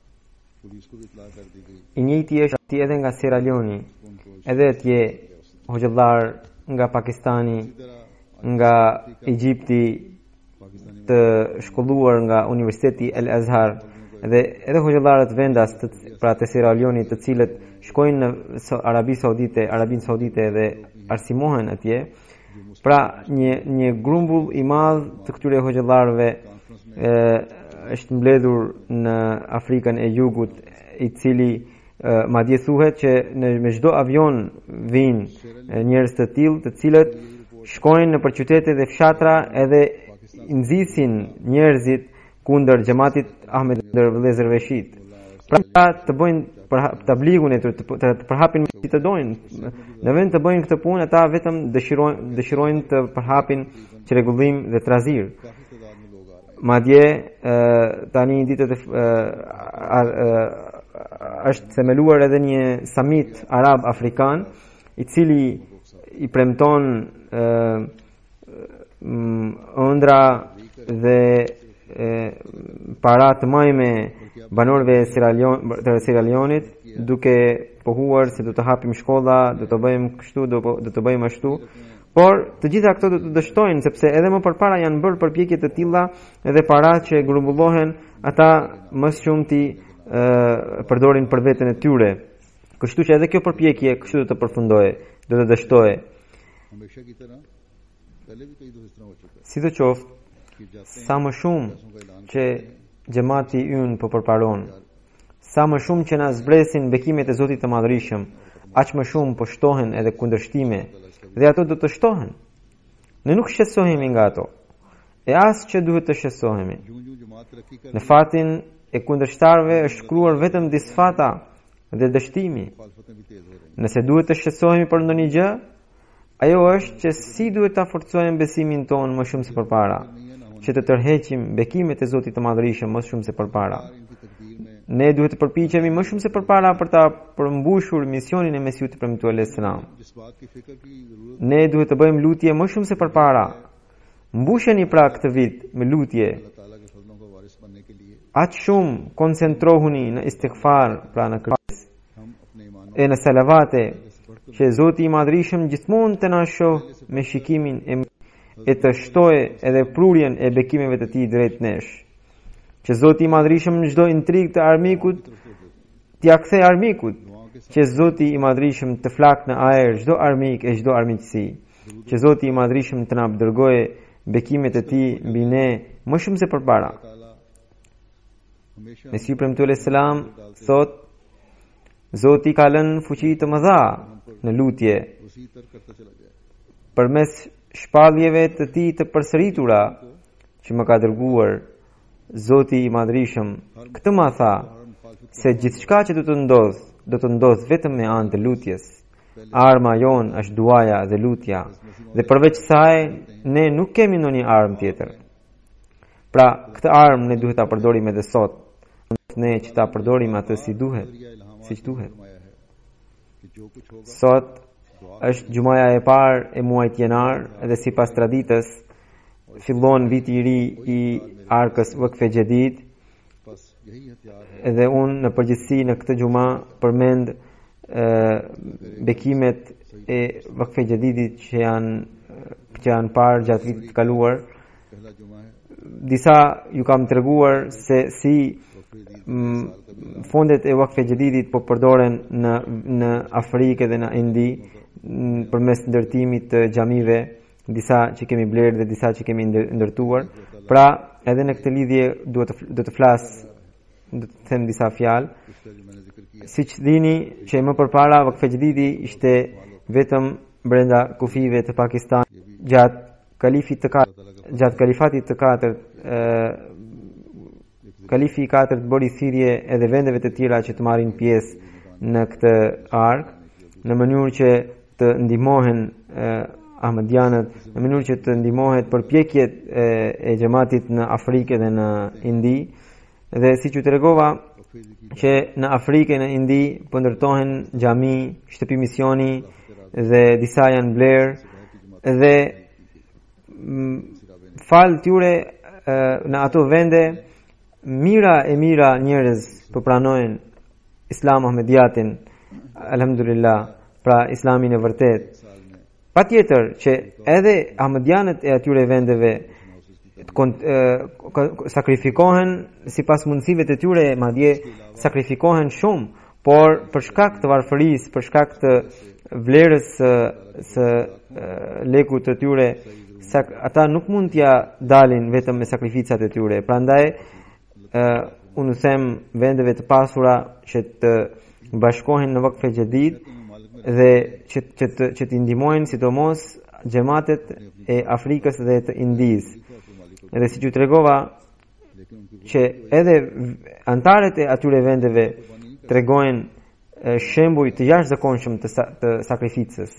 I njëjti është atje edhe nga Sierra Leone, edhe atje hoxhallar nga Pakistani, nga Egjipti, të shkolluar nga Universiteti El Azhar, dhe edhe hoxhallarët vendas të, pra të Sierra Leone, të cilët shkojnë në Arabi Saudite, Arabinë Saudite dhe arsimohen atje. Pra një një grumbull i madh të këtyre hoxhallarëve është mbledhur në Afrikën e Jugut, i cili e, madje thuhet që në me çdo avion vijnë njerëz të tillë, të cilët shkojnë në për qytete dhe fshatra edhe nxisin njerëzit kundër xhamatit Ahmed ndër vëllezërve shit. Pra të bëjnë për tabligun e të, të, të përhapin si të dojnë. Në vend të bëjnë këtë punë, ata vetëm dëshirojnë dëshirojnë të përhapin çrregullim dhe trazir. Madje tani ditët e është themeluar edhe një summit arab afrikan, i cili i premton ëndra dhe para të majme banorëve të Sierra Leone, duke pohuar se do të hapim shkolla, do të bëjmë kështu, do, do të bëjmë ashtu. Por të gjitha këto do të dështojnë, sepse edhe më përpara janë bërë përpjekje të tilla, edhe para që grumbullohen, ata më së shumti e, përdorin për veten e tyre. Kështu që edhe kjo përpjekje kështu do të përfundoje, do të dështoje. Sidoqoftë, sa më shumë që xhamati ynë po përparon, sa më shumë që na zbresin bekimet e Zotit të Madhërisëm, aq më shumë po shtohen edhe kundërshtime, dhe ato do të shtohen. Ne nuk shqetësohemi nga ato, e as që duhet të shqetësohemi. Në fatin e kundërshtarëve është shkruar vetëm disfata dhe dështimi. Nëse duhet të shqetësohemi për ndonjë gjë, ajo është që si duhet ta forcojmë besimin tonë më shumë se përpara, që të tërheqim bekimet e Zotit të Madhërisëm më shumë se përpara. Ne duhet të përpiqemi më shumë se përpara për ta përmbushur misionin e Mesiut të premtuar alayhis salam. Ne duhet të bëjmë lutje më shumë se përpara Mbusheni pra këtë vit me lutje. अल्लाह ताला के फजलों का वारिस बनने के लिए Aq shumë koncentrohuni në istighfar, pra në kërkesë हम अपने ईमानों e në salavate, që Zoti i Madhrishëm gjithmonë të na shoh me shikimin e, e të shtojë edhe prurjen e bekimeve të tij drejt nesh. Që Zoti i Madhrishëm në çdo intrig të armikut t'ia kthej armikut, që Zoti i Madhrishëm të flak në ajër çdo armik e çdo armiqësi, që Zoti i Madhrishëm të na dërgojë bekimet e tij mbi ne më shumë se përpara. ताला हमेशा Mesiu premtu alayhis salam thot, Zoti ka lënë fuqi të mëdha në lutje उसी तर करता चला जाए përmes shpalljeve të tij të përsëritura që më ka dërguar. Zoti i Madhrishëm këtë ma tha se gjithçka që do të ndodh, do të ndodh vetëm me anë të lutjes. Arma jon është duaja dhe lutja, dhe përveç saj ne nuk kemi ndonjë armë tjetër. Pra, këtë armë ne duhet ta përdorim edhe sot, ne që ta përdorim atë si duhet, siç duhet. फरमाया है कि जो कुछ होगा Sot është gjumaja e parë e muajit janar dhe sipas traditës fillon viti i ri i arkës Waqf e Jadid, बस यही हथियार है edhe unë në përgjithësi në këtë gjuma përmend e, bekimet e Waqf e Jadidit që janë që janë parë gjatë vitit të kaluar. पहला जुमा है Disa ju kam treguar se si mm, fondet e Waqf e Jadidit po përdoren në në Afrikë dhe në Indi mm, përmes ndërtimit të xhamive, disa që kemi blerë dhe disa që kemi ndër- ndërtuar. Pra, edhe në këtë lidhje duhet të fl- do të flas, do të them disa fjalë. इसका जो मैंने जिक्र किया Siç dini që më përpara Waqf e Jadidi ishte vetëm brenda kufive të Pakistan gjatë kalifit të katërt, gjatë kalifatit të katërt, ë kalifi i katërt bëri thirrje edhe vendeve të tjera që të marrin pjesë në këtë ark, në mënyrë që të ndihmohen Ahmedianët, në mënyrë që të ndihmohet përpjekjet e, e xhamatit në Afrikë dhe në Indi. Dhe siç ju tregova që në Afrikë e në Indi po ndërtohen xhami, shtëpi misioni dhe disa janë blerë dhe mm, fal tyre e, në ato vende mira e mira njerëz po pranojnë Islam Ahmediatin, alhamdulillah, pra Islamin e vërtet. Patjetër që edhe Ahmedianët e atyre vendeve të kon- e, ka- sakrifikohen sipas mundësive të tyre, madje sakrifikohen shumë, por për shkak të varfërisë, për shkak të vlerës së, së e, lekut të tyre, sak- ata nuk mund t'ja dalin vetëm me sakrificat e tyre. Prandaj uh, unë them vendeve të pasura që të bashkohen në Waqf e Jadid dhe që që të që të ndihmojnë sidomos xhamatet e Afrikës dhe të Indis. Edhe si ju tregova që edhe antarët e atyre vendeve tregojnë e, shembuj të jashtëzakonshëm të, sa, të sakrificës.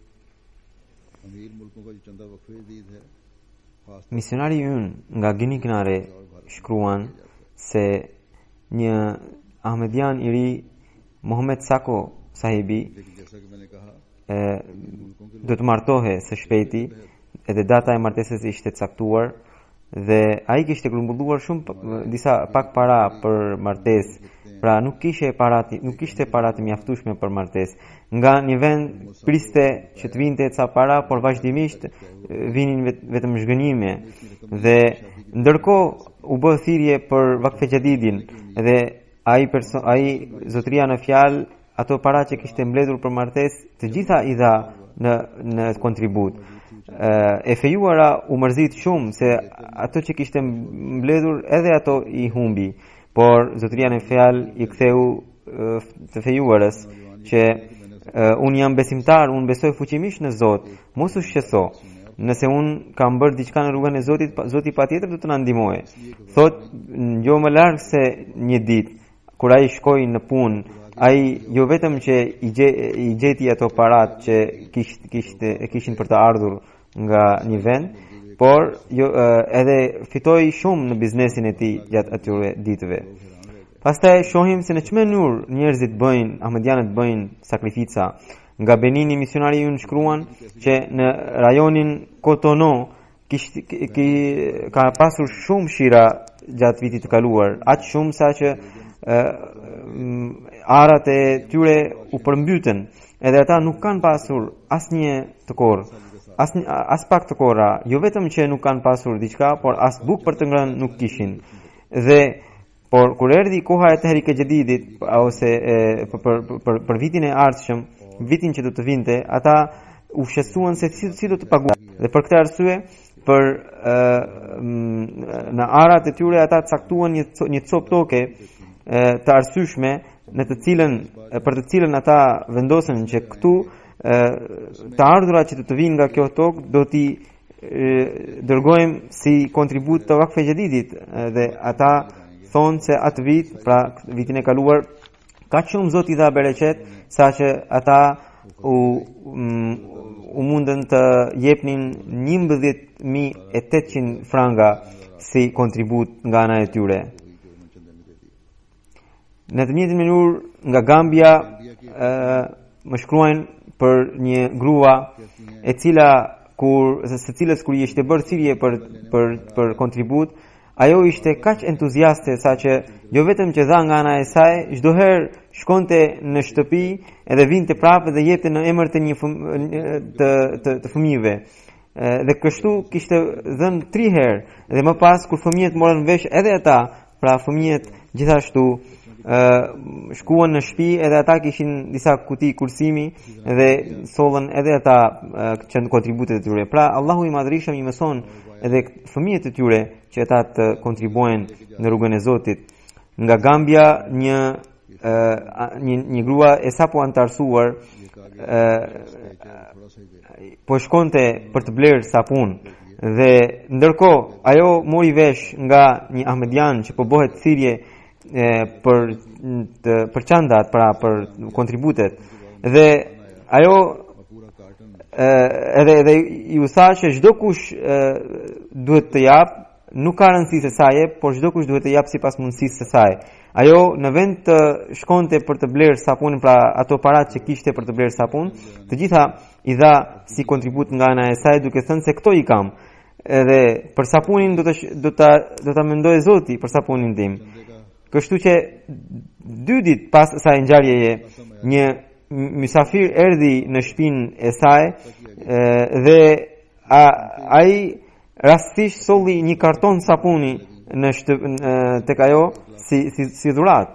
अमीर मुल्कों का जो चंदा वक्फे जदीद है खास Misionari ynë nga Gini Knare shkruan se një Ahmedian i ri, Mohamed Sako sahibi, लेकिन जैसा कि मैंने कहा e, do të martohe së shpejti, edhe data e martesës ishte caktuar dhe ai kishte grumbulluar shumë p- disa pak para për martesë. Pra nuk kishte para nuk kishte para të mjaftueshme për martesë. Nga një vend priste që të vinte ca para, por vazhdimisht e, vinin vet- vetëm zhgënjime. Dhe ndërkohë u bë thirrje për Waqf e Jadidin dhe ai perso- ai zotëria në fjalë ato para që kishte mbledhur për martesë, të gjitha i dha në në kontribut. E fejuara u mërzit shumë se ato që kishte mbledhur edhe ato i humbi, por zotëria në fjalë i ktheu e, të fejuarës që e, unë jam besimtar, unë besoj fuqimisht në Zot, mos u shqetëso. Nëse unë kam bërë diçka në rrugën e Zotit, pa- Zoti patjetër do të na ndihmojë. Thot, jo më larg se një ditë kur ai shkoi në punë, ai jo vetëm që i, gje, i gjeti ato parat që kisht, kishte, e kishin për të ardhur nga një vend, por jo, eh, edhe fitoi shumë në biznesin e tij gjatë atyre ditëve. Pastaj shohim se në çmë mënyrë njerëzit bëjnë, Ahmedianët bëjnë sakrifica. Nga Benini misionari ju në shkruan që në rajonin Cotonou kish, ki, ka pasur shumë shira gjatë vitit të kaluar, aq shumë sa që arat e tyre u përmbytën, edhe ata nuk kanë pasur asnjë të korr, as as pak të korra, jo vetëm që nuk kanë pasur diçka, por as bukë për të ngrënë nuk kishin. Dhe por kur erdhi koha e Tehrik e Jedidit ose e, për, për, për, për vitin e ardhshëm, vitin që do të vinte, ata u shqetësuan se si, si do të paguajnë. Dhe për këtë arsye, për e, në arat e tyre ata caktuan një një copë toke e, të arsyeshme, në të cilën për të cilën ata vendosën që këtu e, të ardhurat që do të vinë nga kjo tokë do t'i dërgojmë si kontribut të Vakf e Jedidit, dhe ata thonë se atë vit, pra vitin e kaluar, ka shumë Zoti dha bereqet, sa që ata u, um, u mundën të jepnin njëmbëdhjetë mijë e tetëqind franga si kontribut nga ana e tyre. Në të njëjtën mënyrë nga Gambia e, më shkruajnë për një grua e cila kur së cilës kur i ishte bërë thirrje për për për kontribut, ajo ishte kaq entuziaste sa që jo vetëm që dha nga ana e saj, çdo herë shkonte në shtëpi edhe vinte prapë dhe jepte në emër të një fëm, të të, të fëmijëve. Dhe kështu kishte dhënë tri herë, dhe më pas kur fëmijët morën vesh edhe ata, pra fëmijët gjithashtu Uh, shkuan në shtëpi, edhe ata kishin disa kuti kursimi dhe sollën edhe ata uh, që kontributet e tyre. Pra Allahu i Madhërisht i mëson edhe fëmijët e tyre që ata të kontribuojnë në rrugën e Zotit. Nga Gambia një uh, një, një grua e sapo antarësuar uh, po shkonte për të blerë sapun, dhe ndërkohë ajo mori vesh nga një ahmedian që po bëhet thirrje E, për të, për çandat, pra për kontributet, dhe ajo e, edhe edhe ju tha që çdo kush e, duhet të jap, nuk ka rëndësi se sa jep, por çdo kush duhet të jap sipas mundësisë së saj. Ajo në vend të shkonte për të blerë sapunin, pra ato parat që kishte për të blerë sapun, të gjitha i dha si kontribut nga ana e saj, duke thënë se këto i kam. Edhe për sapunin do të do ta do ta mendoj Zoti për sapunin tim. Kështu që dy ditë pas asaj ngjarjeje, një mysafir erdhi në shtëpinë e saj e, dhe a, ai rastisht solli një karton sapuni në shtëpi tek ajo si si, si dhuratë.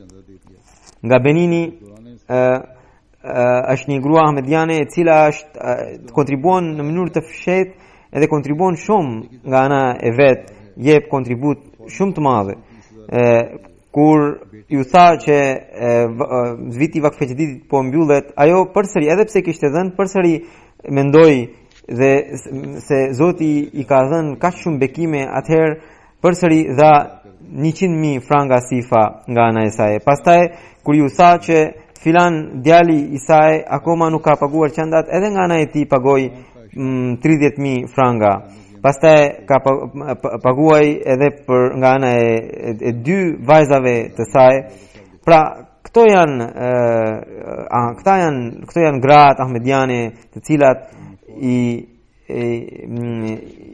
Nga Benini e, e, është një grua ahmediane e cila është kontribuon në mënyrë të fshehtë edhe kontribuon shumë nga ana e vet, jep kontribut shumë të madh. E, kur ju tha që e, viti Vakf e Jedidit po mbyllet, ajo përsëri, edhe pse kishte dhënë, përsëri mendoi dhe se Zoti i ka dhënë kaq shumë bekime, atëherë përsëri dha njëqind mijë franga sifa nga ana e saj. Pastaj kur ju tha që filan djali i saj akoma nuk ka paguar çandat, edhe nga ana e tij pagoi mm, tridhjetë mijë franga. Pastaj ka paguaj edhe për nga ana e, e, e dy vajzave të saj. Pra këto janë e, a, këta janë këto janë gratë ahmediane të cilat i, i m,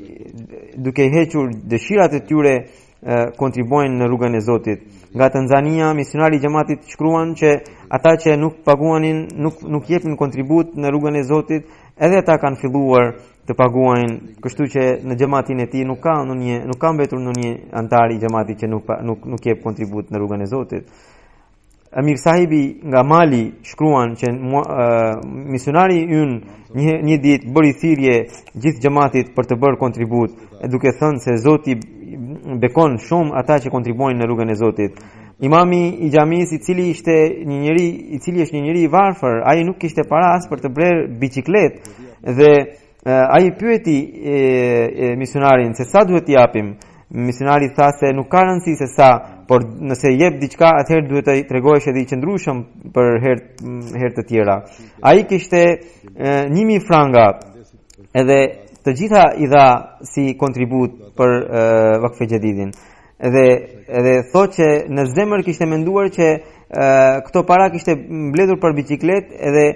duke hequr dëshirat e tyre e, kontribuojnë në rrugën e Zotit. Nga Tanzania, misionari i xhamatit shkruan që ata që nuk paguanin, nuk nuk jepnin kontribut në rrugën e Zotit, edhe ata kanë filluar të paguajnë, kështu që në xhamatin e tij nuk ka ndonjë, nuk ka mbetur ndonjë antar i xhamatit që nuk nuk nuk jep kontribut në rrugën e Zotit. Amir sahibi nga Mali shkruan që uh, misionari ynë një një ditë bëri thirrje gjithë xhamatit për të bërë kontribut, duke thënë se Zoti bekon shumë ata që kontribuojnë në rrugën e Zotit. Imami i xhamisë, i cili ishte një njeri, i cili është një njeri i varfër, ai nuk kishte para as për të blerë biçikletë, dhe Uh, ai pyeti e, e, misionarin se sa duhet t'i japim. Misionari tha se nuk ka rëndësi se sa, por nëse jep diçka, atëherë duhet të tregohesh edhe i qëndrueshëm për herë herë të tjera. Ai kishte një mijë franga, edhe të gjitha i dha si kontribut për uh, Vakf e Jedidin. Edhe edhe thotë që në zemër kishte menduar që uh, këto para kishte mbledhur për biçikletë, edhe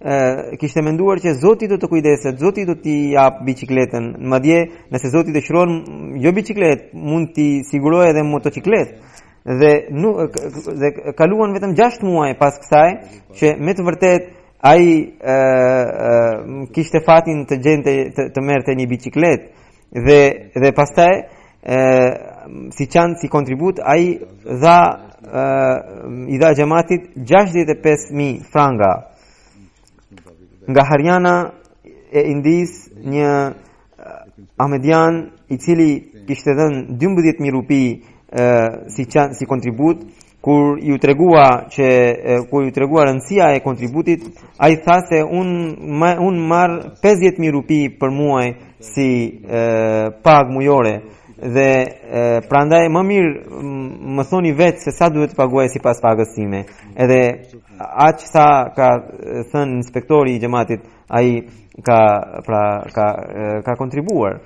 uh, kishte menduar që Zoti do të kujdeset, Zoti do t'i jap biçikletën. Madje nëse Zoti dëshiron jo biçikletë, mund t'i sigurojë edhe motocikletë. Dhe nuk dhe kaluan vetëm gjashtë muaj pas kësaj që me të vërtet ai kishte fatin të gjente të, të merrte një biçikletë dhe dhe pastaj si çan si kontribut ai dha i dha xhamatit gjashtëdhjetë e pesë mijë franga. Nga Haryana e Indis një Ahmedian i cili kishte dhënë dymbëdhjetë mijë rupi Uh, si qan, si kontribut, kur ju tregua që uh, kur ju tregua rëndësia e kontributit, ai tha se un ma, un marr pesëdhjetë mijë rupi për muaj si uh, pagë mujore dhe uh, prandaj më mirë më thoni vetë se sa duhet të paguaj sipas pagës time. Edhe aq sa ka thënë inspektori i xhamatit, ai ka pra ka uh, ka kontribuar.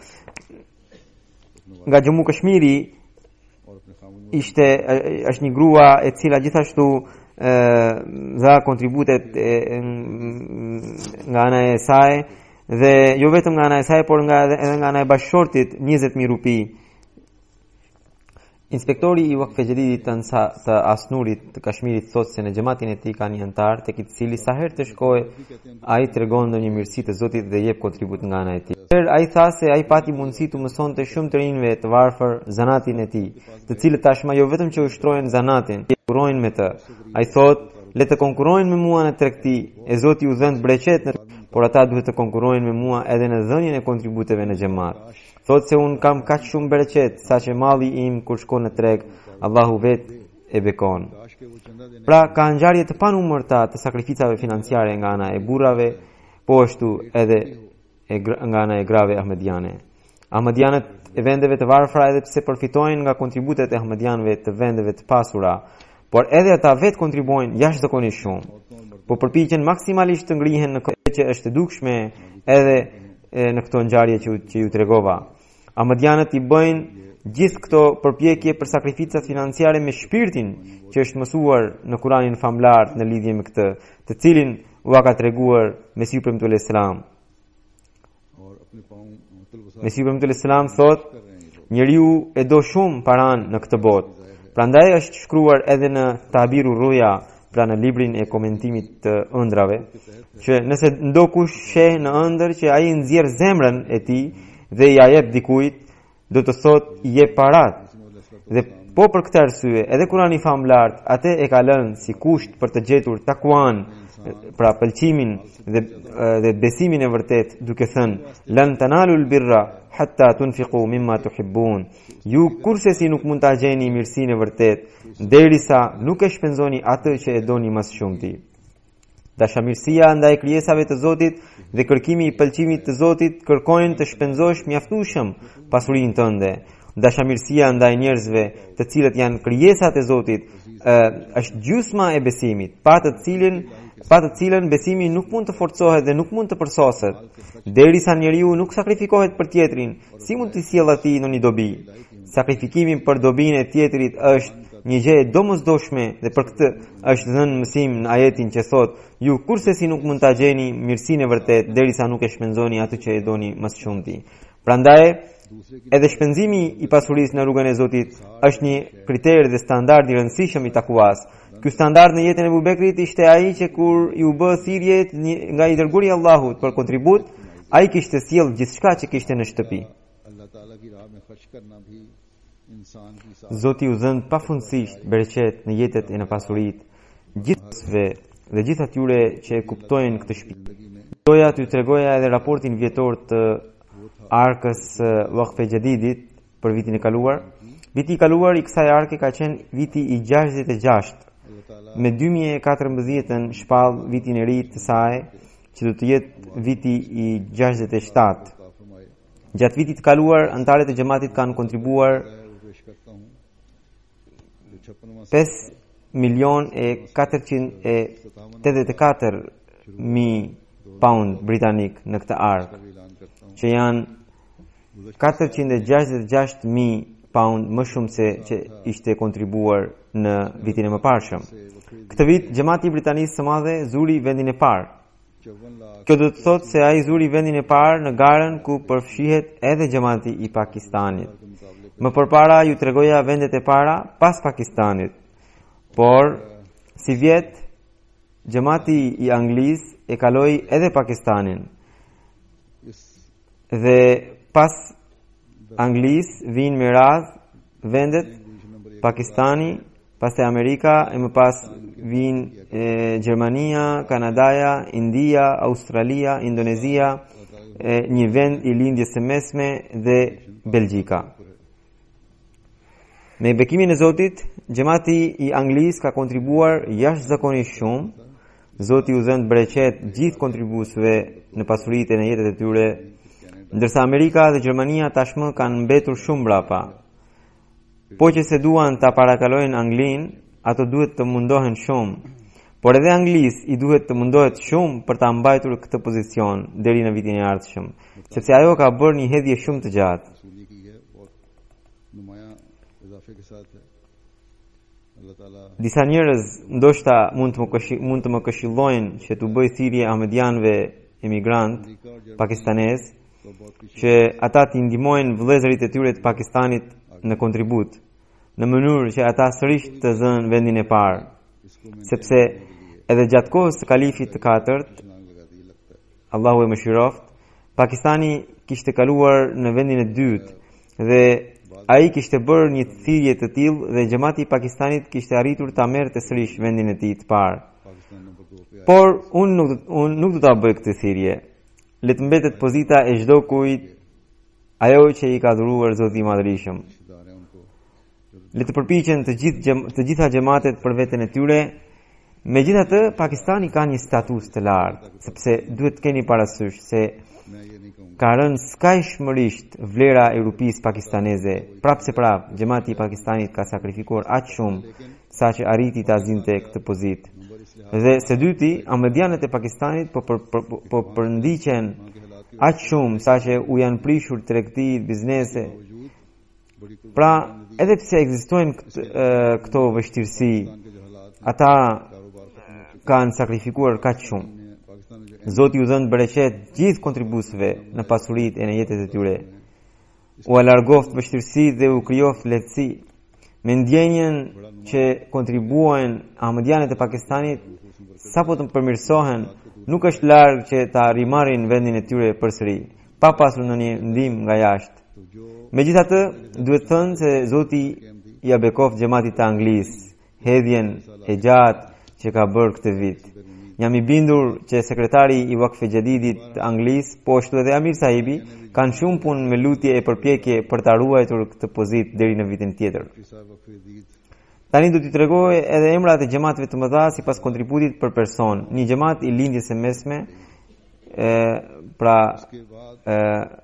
Nga Xhamu Kashmiri ishte është një grua e cila gjithashtu ë dha kontributet e, nga ana e saj dhe jo vetëm nga ana e saj por nga edhe nga ana e bashkëshortit njëzet mijë rupi. Inspektori i Waqf Jadidit të, të Asnurit të Kashmirit thotë se në xhamatin e tij ka një antar tek i cili sa herë të shkojë ai tregon ndonjë mirësi të Zotit dhe jep kontribut nga ana e tij. Ai tha se ai pati mundësi të mësonte shumë të rinjve të varfër zanatin e tij, të cilët tashmë jo vetëm që ushtrojnë zanatin, konkurrojnë me të. Ai thotë, le të konkurrojnë me mua në tregti, e Zoti u dhënë breqet, por ata duhet të konkurrojnë me mua edhe në dhënien e kontributeve në xhamat. Thotë se un kam kaq shumë bereqet saqë malli im kur shkon në treg, Allahu vet e bekon. Pra ka ngjarje të panumërta të sakrificave financiare nga ana e burrave, po ashtu edhe e nga ana e grave ahmediane. Ahmedianët e vendeve të varfra edhe pse përfitojnë nga kontributet e ahmedianëve të vendeve të pasura, por edhe ata vet kontribuojnë jashtëzakonisht shumë. Po përpiqen maksimalisht të ngrihen në kohë që është e dukshme edhe në këto ngjarje që, që ju tregova. Ahmedianët i bëjnë gjithë këto përpjekje për sakrificat financiare me shpirtin që është mësuar në Kuranin famlar në lidhje me këtë, të cilin u ka treguar Mesihu premtuar selam. Mesihu premtuar selam thotë, njeriu e do shumë paran në këtë botë. Prandaj është shkruar edhe në Tabiru Ruya, pra në librin e komentimit të ëndrave, që nëse ndokush sheh në ëndër që ai nxjerr zemrën e tij dhe ja jep dikujt, do të thotë i jep parat. Dhe po për këtë arsye, edhe Kurani famlar atë e ka lënë si kusht për të gjetur takuan, pra pëlqimin dhe dhe besimin e vërtet, duke thënë: "Lan tanalul birra hatta tunfiqu mimma tuhibbun." Ju kurse si nuk mund ta gjeni mirësinë e vërtet derisa nuk e shpenzoni atë që e doni më së shumti. Dashamirësia ndaj krijesave të Zotit dhe kërkimi i pëlqimit të Zotit kërkojnë të shpenzosh mjaftueshëm pasurinë tënde. Dashamirësia ndaj njerëzve, të cilët janë krijesat e Zotit, është gjysma e besimit, pa të cilin pa të cilën besimi nuk mund të forcohet dhe nuk mund të përsoset. Derisa njeriu nuk sakrifikohet për tjetrin, si mund të sjellë atij në një dobi? Sakrifikimi për dobinë e tjetrit është një gjë e domosdoshme dhe për këtë është dhënë mësim në ajetin që thotë: "Ju kurse si nuk mund ta gjeni mirësinë e vërtet derisa nuk e shpenzoni atë që e doni më së shumti." Prandaj, edhe shpenzimi i pasurisë në rrugën e Zotit është një kriter dhe standard i rëndësishëm i takuas. Ky standard në jetën e Abu Bekrit ishte ai që kur i u bë thirrje nga i dërguari i Allahut për kontribut, ai kishte sjell gjithçka që kishte në shtëpi. Zoti u dhën pafundësisht bereqet në jetët e në pasurit, gjithësve dhe gjithë atyre që e kuptojnë këtë shpirt. Doja t'ju tregoja edhe raportin vjetor të arkës Waqf Jadidit për vitin e kaluar. Viti i kaluar i kësaj arke ka qenë viti i gjashtëdhjetë e gjashtë. Me dy mijë e katërmbëdhjetë shpall vitin e ri të saj, që do të jetë viti i gjashtëdhjetë e shtatë. Gjatë vitit të kaluar, antarët e xhamatit kanë kontribuar pesë milion e katërqind e tetëdhjetë e katër mijë pound britanik në këtë arkë, që janë katërqind e gjashtëdhjetë e gjashtë mijë pound më shumë se që ishte kontribuar në vitin e mëparshëm. Këtë vit xhamati i Britanisë së Madhe zuri vendin e parë. चौवन lakh Kjo do të thotë se ai zuri vendin e parë në garën ku përfshihet edhe xhamati i Pakistanit. के मुकाबले Më përpara ju tregoja vendet e para pas Pakistanit. Por si vjet xhamati i Anglisë e kaloi edhe Pakistanin. इस Dhe pas Anglisë vinë me radhë vendet division number एक Pakistani, pastaj Amerika, e më pas vinë e, Gjermania, Kanadaja, India, Australia, Indonezia, e, një vend i lindjes së mesme dhe Belgjika. Me bekimin e Zotit, xhamati i Anglisë ka kontribuar jashtëzakonisht shumë. Zoti u zënë bereqet gjithë kontribuesve në pasuritë e në jetët e tyre, ndërsa Amerika dhe Gjermania tashmë kanë mbetur shumë mbrapa. Po që se duan ta parakalojnë Anglinë, ato duhet të mundohen shumë. Por edhe Anglisë i duhet të mundohet shumë për ta mbajtur këtë pozicion deri në vitin e ardhshëm, sepse ajo ka bërë një hedhje shumë të gjatë. वसूली की है और नुमाया इजाफे के साथ है अल्लाह ताला Disa njerëz ndoshta mund të më këshi, mund të më këshillojnë që t'u bëj thirrje ahmedianëve emigrant America और जर्मनी pakistanez को बहुत पीछे që ata t'i ndihmojnë vëllezërit e tyre të Pakistanit në kontribut, në mënyrë që ata sërish të zënë vendin e parë, इसको मैं sepse edhe gjatë kohës të kalifit të katërt, छलांग लगाती है लगता है Allahu e mëshiroft, Pakistani kishte kaluar në vendin e dytë dhe ai kishte bërë një thirrje të tillë dhe xhamati i Pakistanit kishte arritur ta merrte sërish vendin e tij të parë. Pakistan number दो पे Por unë nuk unë nuk do ta bëj këtë thirrje. Le të mbetet pozita e çdo kujt ajo që i ka dhuruar Zoti i Madhërisëm. रिश्तेदार हैं उनको Le të përpiqen të gjithë gjem- të gjitha xhamatet për veten e tyre. Megjithatë, Pakistani ka një status të lartë, sepse duhet të keni parasysh se मैं ये नहीं कहूँगा ka rënë skajshmërisht vlera e rupisë pakistaneze. Prapë se prapë, xhamati i Pakistanit ka sakrifikuar aq shumë sa që arriti ta zinte këtë pozitë. Number इस लिहाज Dhe së dyti, ahmedianët e Pakistanit po po, po, po përndiqen के हालात के aq shumë sa që u janë prishur tregtitë, biznese. बावजूद बड़ी कुर्बानी Pra, edhe pse ekzistojnë këtë, e, këto vështirësi, के जो हालात ata कारोबार खत्म kanë sakrifikuar kaq shumë. ने पाकिस्तान में जो Zoti u dhënë bereqet gjithë kontribuesve në pasuritë e në jetët e tyre. U alargoft vështirësitë dhe u krijoft lehtësi. Me ndjenjen që kontribuojnë ahmedianët e Pakistanit, sapo të përmirësohen, nuk është larg që ta rimarrin vendin e tyre përsëri, pa pasur ndonjë ndihmë nga jashtë. तो जो Megjithatë, duhet thënë se Zoti ja bekoft xhamatit të Anglisë hedhjen e gjatë që ka bërë këtë vit. Jam i bindur që sekretari i Vakfe Jadidit të Anglisë, po ashtu edhe Amir Sahibi, kanë shumë punë me lutje e përpjekje për ta ruajtur këtë pozitë deri në vitin tjetër. साहब वफीदीद Tani do t'i tregoj edhe emrat e xhamatëve të mëdha sipas kontributit për person. Një xhamat i lindjes së mesme, e, pra के बाद e,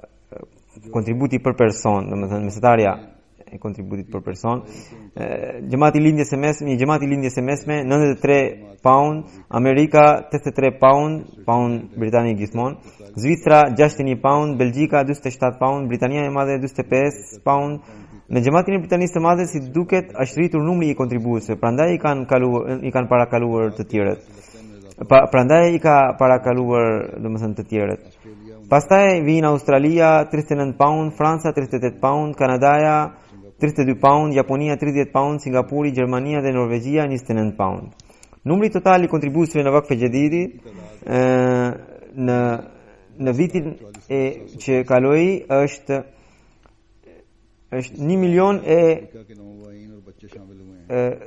kontributi për person, domethënë mesetarja e kontributit për person. Xhamati i lindjes së mesme, një xhamati i lindjes së mesme nëntëdhjetë e tre pound, Amerika tetëdhjetë e tre pound, pound Britani gjithmonë, Zvicra gjashtëdhjetë e një pound, Belgjika dyqëdhjetë e shtatë pound, Britania e Madhe dyqëdhjetë e pesë pound. Në xhamatin e Britanisë së Madhe, si duket, është rritur numri i kontribuesve, prandaj i kanë kaluar i kanë parakaluar të tjerët. Pa, prandaj i ka parakaluar, domethënë të tjerët. Pastaj vijnë Australia tridhjetë e nëntë pound, Franca tridhjetë e tetë pound, Kanadaja tridhjetë e dy pound, Japonia tridhjetë pound, Singapuri, Gjermania dhe Norvegjia njëzet e nëntë pound. Numri total i kontribuesve në Vakfe Jadidit në në vitin e që kaloi është është një milion e America के नौवाइन और बच्चे शामिल हुए हैं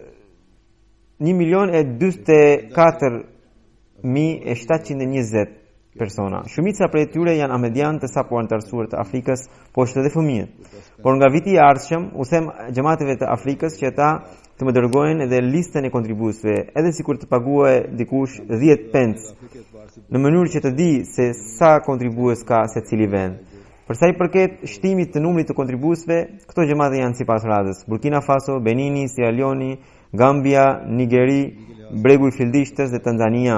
një milion e dyqëdhjetë e katër mijë e shtatëqind e njëzet persona. Shumica prej tyre janë ahmedian të sapo antarësuar të Afrikës, po ashtu edhe fëmijët. Por nga viti i ardhshëm u them xhamateve të Afrikës që ata të më dërgojnë edhe listën e kontribuesve, edhe sikur të paguajë dikush dhjetë pence, në mënyrë që të di se sa kontribues ka secili vend. Për sa i përket shtimit të numrit të kontribuesve, këto xhamate janë sipas radhës: Burkina Faso, Benini, Sierra Leone, Gambia, Nigeri, Bregu i Fildishtës dhe Tanzania.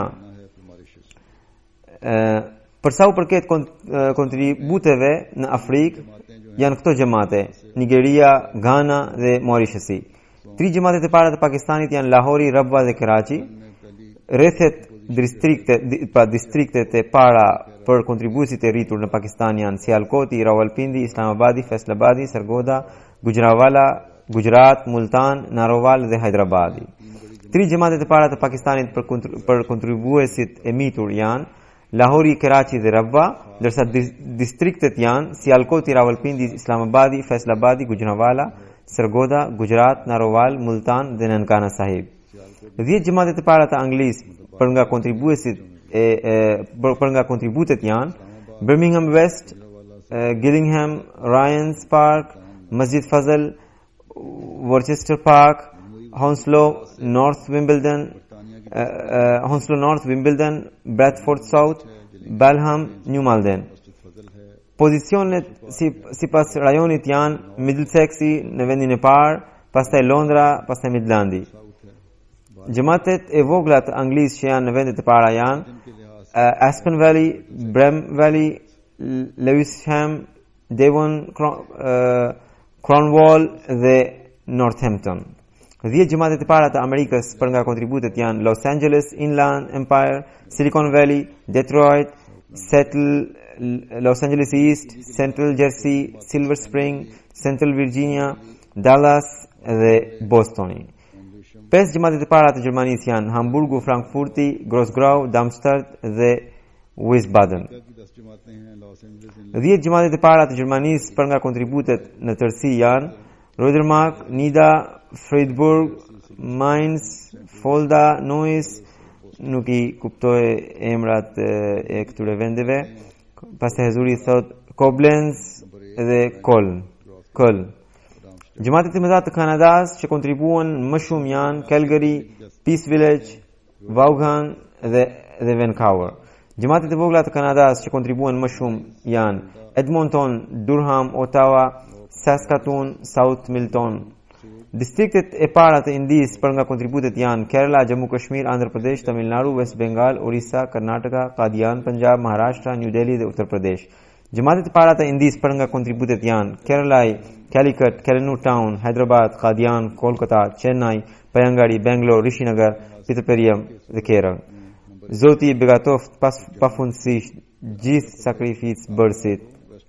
Për sa u përket kontributeve në Afrikë, janë këto xhamate: Nigeria, Ghana dhe Mauritiusi. Tri xhamatet e para të Pakistanit janë Lahori, Rabwa dhe Karachi. Rrethet distriktet di- pa distriktet e para për kontribuesit e rritur në Pakistan janë Sialkoti, Rawalpindi, Islamabadi, Faisalabadi, Sargoda, Gujranwala, Gujarat, Multan, Narowal dhe Hyderabadi. Tri gjematet e para të Pakistanit për, kontr për kontribuesit e mitur janë Lahori, Karachi dhe Rabwa, ndërsa dis distriktet janë Sialkoti, Rawalpindi, Islamabadi, Faisalabadi, Gujranwala, Sargoda, Gujarat, Narowal, Multan dhe Nankana Sahib. dhjetë gjematet e para të Anglisë për nga kontribuesit e, e për, për nga kontributet janë Birmingham West, e, Gillingham, Ryans Park, Masjid Fazl, Worcester Park, Hounslow North, Wimbledon, uh, uh, Hounslow North, Wimbledon, Bradford South, Balham, New Malden. Pozicionet si sipas rajonit janë Middlesexi në vendin e parë, pastaj Londra, pastaj Midlandi. Gjematet e vogla të Anglisë që janë në vendet e para janë uh, Aspen Valley, Brem Valley, Lewisham, Devon, Cron uh, Cornwall dhe Northampton. dhjetë gjematet e para të Amerikës për nga kontributet janë Los Angeles, Inland Empire, Silicon Valley, Detroit, Seattle, Los Angeles East, Central Jersey, Silver Spring, Central Virginia, Dallas dhe Bostoni. Pesë gjematet e para të Gjermanisë janë Hamburgu, Frankfurti, Grossgrau, Darmstadt dhe Wiesbaden. dhjetë gjematet e para të Gjermanisë për nga kontributet në tërësi janë Rodermark, Nida, Freiburg, Mainz, Fulda, Neuss, nuk i kuptoj emrat e, e këtyre vendeve. Pastaj Hezuri thot Koblenz dhe Köln. Köln. Gjematet e mëdha të Kanadas që kontribuan më shumë janë Calgary, Peace Village, Vaughan dhe, dhe Vancouver. Gjematet e vogla të Kanadas që kontribuan më shumë janë Edmonton, Durham, Ottawa, Saskatoon, South Milton. Distriktet e para të Indisë për nga kontributet janë Kerala, Jammu Kashmir, Andhra Pradesh, Tamil Nadu, West Bengal, Orissa, Karnataka, Qadian, Punjab, Maharashtra, New Delhi dhe Uttar Pradesh. Gjematet e para të Indisë për nga kontributet janë Kerala, Calicut, Kalenu Town, Hyderabad, Qadian, Kolkata, Chennai, Payangari, Bangalore, Rishinagar, Pitapariam dhe Kerala. Zoti i begatoft pas pafundësisht gjithë sakrificë bërësit.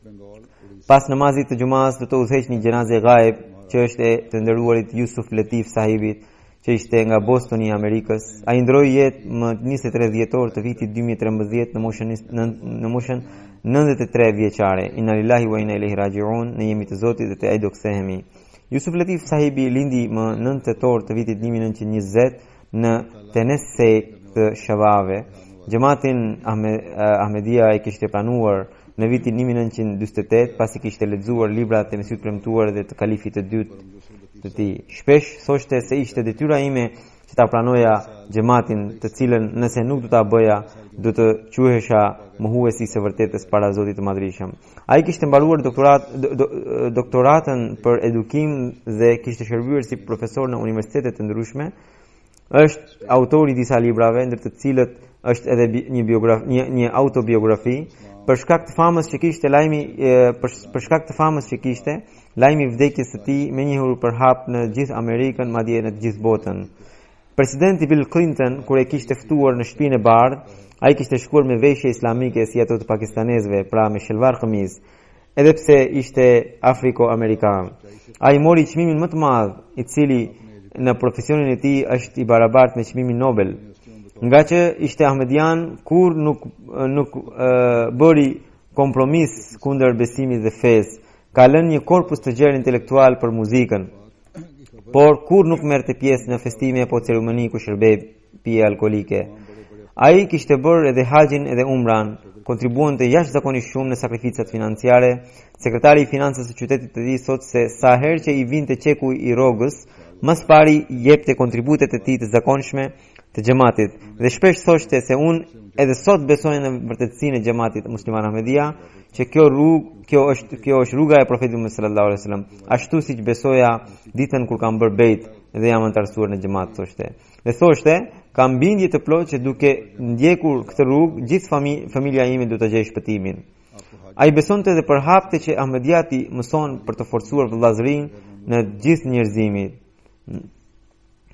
Pas namazit të gjumas do të udhëheq një gjenaze ghaib që është e të nderuarit Yusuf Latif sahibit që ishte nga Bostoni i Amerikës. Ai ndroi jetë më njëzet e tre dhjetor të vitit dy mijë e trembëdhjetë në moshën në moshën nëntëdhjetë e tre vjeçare. Inna lillahi wa inna ilaihi raji'un, ne jemi të Zotit dhe te ai do kthehemi. Yusuf Latif sahibi lindi më nëntë tetor të vitit një mijë e nëntëqind e njëzet në Tenese të Shabave. Gjematin Ahmed, Ahmedia e kishte planuar në vitin një mijë e nëntëqind e dyzet e tetë pasi kishte lexuar librat e Mesihut premtuar dhe të kalifit të dytë të tij. Shpesh thoshte se ishte detyra ime që ta pranoja gjematin, të cilën nëse nuk do ta bëja, do të quhesha mohuesi së vërtetës para Zotit të Madhrishëm. Ai kishte mbaruar doktorat do, do, doktoratën për edukim dhe kishte shërbyer si profesor në universitete të ndryshme. Është autor i disa librave, ndër të cilët është edhe një biografi, një, një autobiografi. Për shkak të famës që kishte lajmi për, për shkak të famës që kishte, lajmi i vdekjes së tij më njëherë përhap në gjithë Amerikën, madje në të gjithë botën. Presidenti Bill Clinton kur e kishte ftuar në shtëpinë e bardhë, ai kishte shkuar me veshje islamike si ato të pakistanezëve, pra me shelvar këmiz, edhe pse ishte afriko-amerikan. Ai mori çmimin më të madh, i cili në profesionin e tij është i barabartë me çmimin Nobel. Nga që ishte Ahmedian, kur nuk, nuk uh, bëri kompromis kundër besimit dhe fesë, ka lënë një korpus të gjerë intelektual për muzikën, por kur nuk merrte pjesë në festime apo ceremoni ku shërbej pije alkolike. Ai kishte bërë edhe haxhin edhe umran, kontribuonte jashtëzakonisht shumë në sakrificat financiare. Sekretari i financës së qytetit të tij thotë se sa herë që i vinte çeku i rrogës, më së pari jepte kontributet e tij të zakonshme të xhamatit dhe shpesh thoshte se unë edhe sot besoj në vërtetësinë e xhamatit musliman Ahmedia, që kjo rrugë, kjo është kjo është rruga e profetit Muhammed sallallahu alaihi wasallam, ashtu siç besoja ditën kur kam bërë bejt dhe jam antarësuar në xhamat, thoshte. Dhe thoshte, kam bindje të plotë që duke ndjekur këtë rrugë, gjithë fami, familja ime do të gjejë shpëtimin. Ai besonte edhe për hapte që Ahmediati mëson për të forcuar vëllazërinë në gjithë njerëzimin.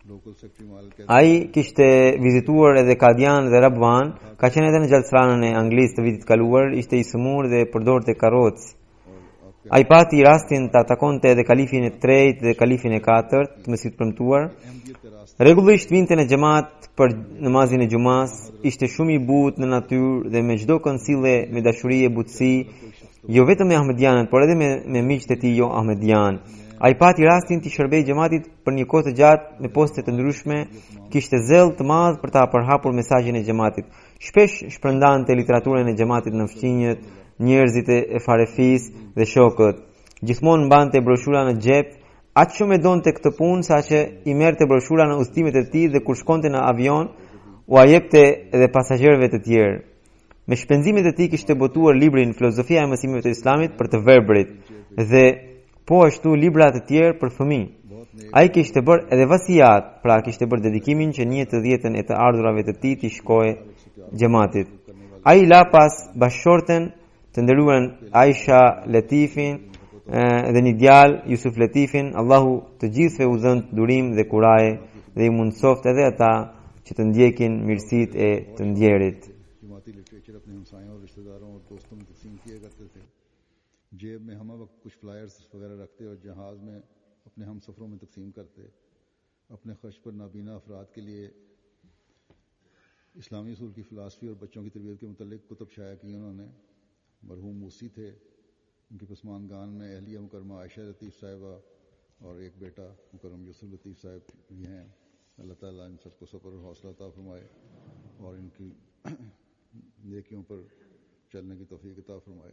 local secretary Mal कहते Ai kishte vizituar edhe Kadian dhe Rabvan, ka qenë edhe në gjallësranën e Anglisë të vitit kaluar, ishte i sëmur dhe përdorte karrocë. Ai pati rastin ta takonte edhe kalifin e tretë dhe kalifin e katërt të mësit premtuar. Rregullisht vinte në xhamat për namazin e xumas, ishte shumë i butë në natyrë dhe me çdo kënd sille me dashuri e butësi, jo vetëm me Ahmedianët, por edhe me, me miqtë e tij jo Ahmedian. Ai pati rastin të shërbejë xhamatit për një kohë të gjatë me poste të ndryshme, kishte zell të madh për ta përhapur mesazhin e xhamatit. Shpesh shpërndante literaturën e xhamatit në fqinjet, njerëzit e farefis dhe shokët. Gjithmonë mbante broshura në xhep, aq shumë e donte këtë punë saqë i merrte broshura në udhëtimet e tij dhe kur shkonte në avion u ajepte edhe pasagerëve të tjerë. Me shpenzimet e tij kishte botuar librin Filozofia e mësimeve të Islamit për të verbrit dhe po ashtu libra të tjerë për fëmijë. Ai kishte bërë edhe vasijat, pra kishte bërë dedikimin që një të dhjetën e të ardhurave të tij të shkojë xhamatit. Ai la pas bashorten të nderuar Aisha Latifin dhe një djalë Yusuf Latifin, Allahu të gjithëve u dhënë durim dhe kuraje dhe i mundsoft edhe ata që të ndjekin mirësitë e të ndjerit. जमाती literature अपने हमसायों और रिश्तेदारों और दोस्तों में तकसीम किया करते थे। जेब में हम वक्त कुछ फ्लायर्स वगैरह रखते और जहाज में अपने हम सफरों में तकसीम करते। अपने खर्च पर नाबीना अफराद के लिए इस्लामी उसूल की फिलासफी और बच्चों की तरबियत के मुतल्लिक कुतुब शाया की उन्होंने। मरहूम मूसी थे, उनके पसमानगान में अहलिया मुकरमा आयशा लतीफ़ साहिबा और एक बेटा मुकरम यूसुफ लतीफ़ साहिब भी हैं। अल्लाह ताला इन सबको सब्र और हौसला अता फरमाए और इनकी नेकियों पर चलने की तौफीक अता फरमाए।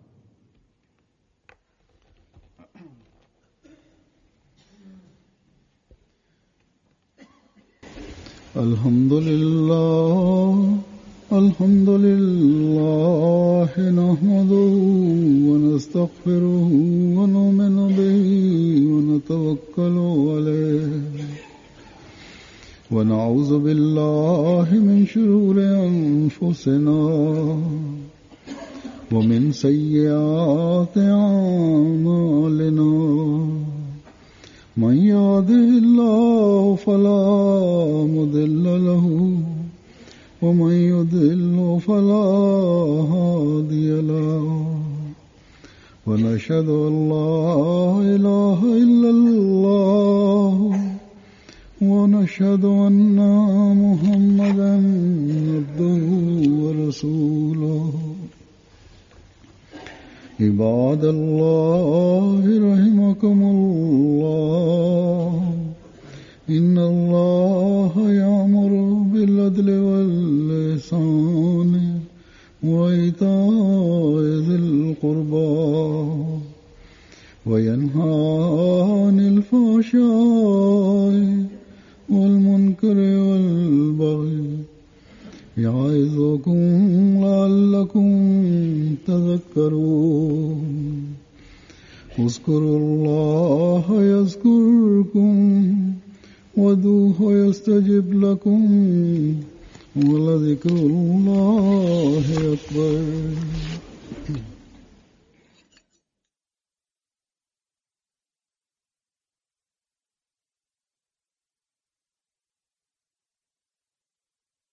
अल्हम्दुलिल्लाह अल्हम्दुलिल्लाह नहमदुहु व नस्तगफिरुहु व नु'मिनु बिही व नतवक्कलु अलैहि व नऊज़ु बिल्लाहि मिन शुरूरि अनफुसिना व मिन सय्यिआति अअमालिना मन यहदिहिल्लाहु फला मुदिल्ल लहु व मन युद्लिल्हु फला हादिय लहु व नशहदु अन ला इलाहा इल्लल्लाह ونشهد أن محمدا عبده ورسوله عباد الله رحمكم الله إن الله يأمر بالعدل والإحسان وإيتاء ذي القربى وينهى عن الفحشاء والمنكر والبغي يعظكم لعلكم تذكرون اذكروا الله يذكركم وادعوه يستجب لكم ولذكر الله أكبر.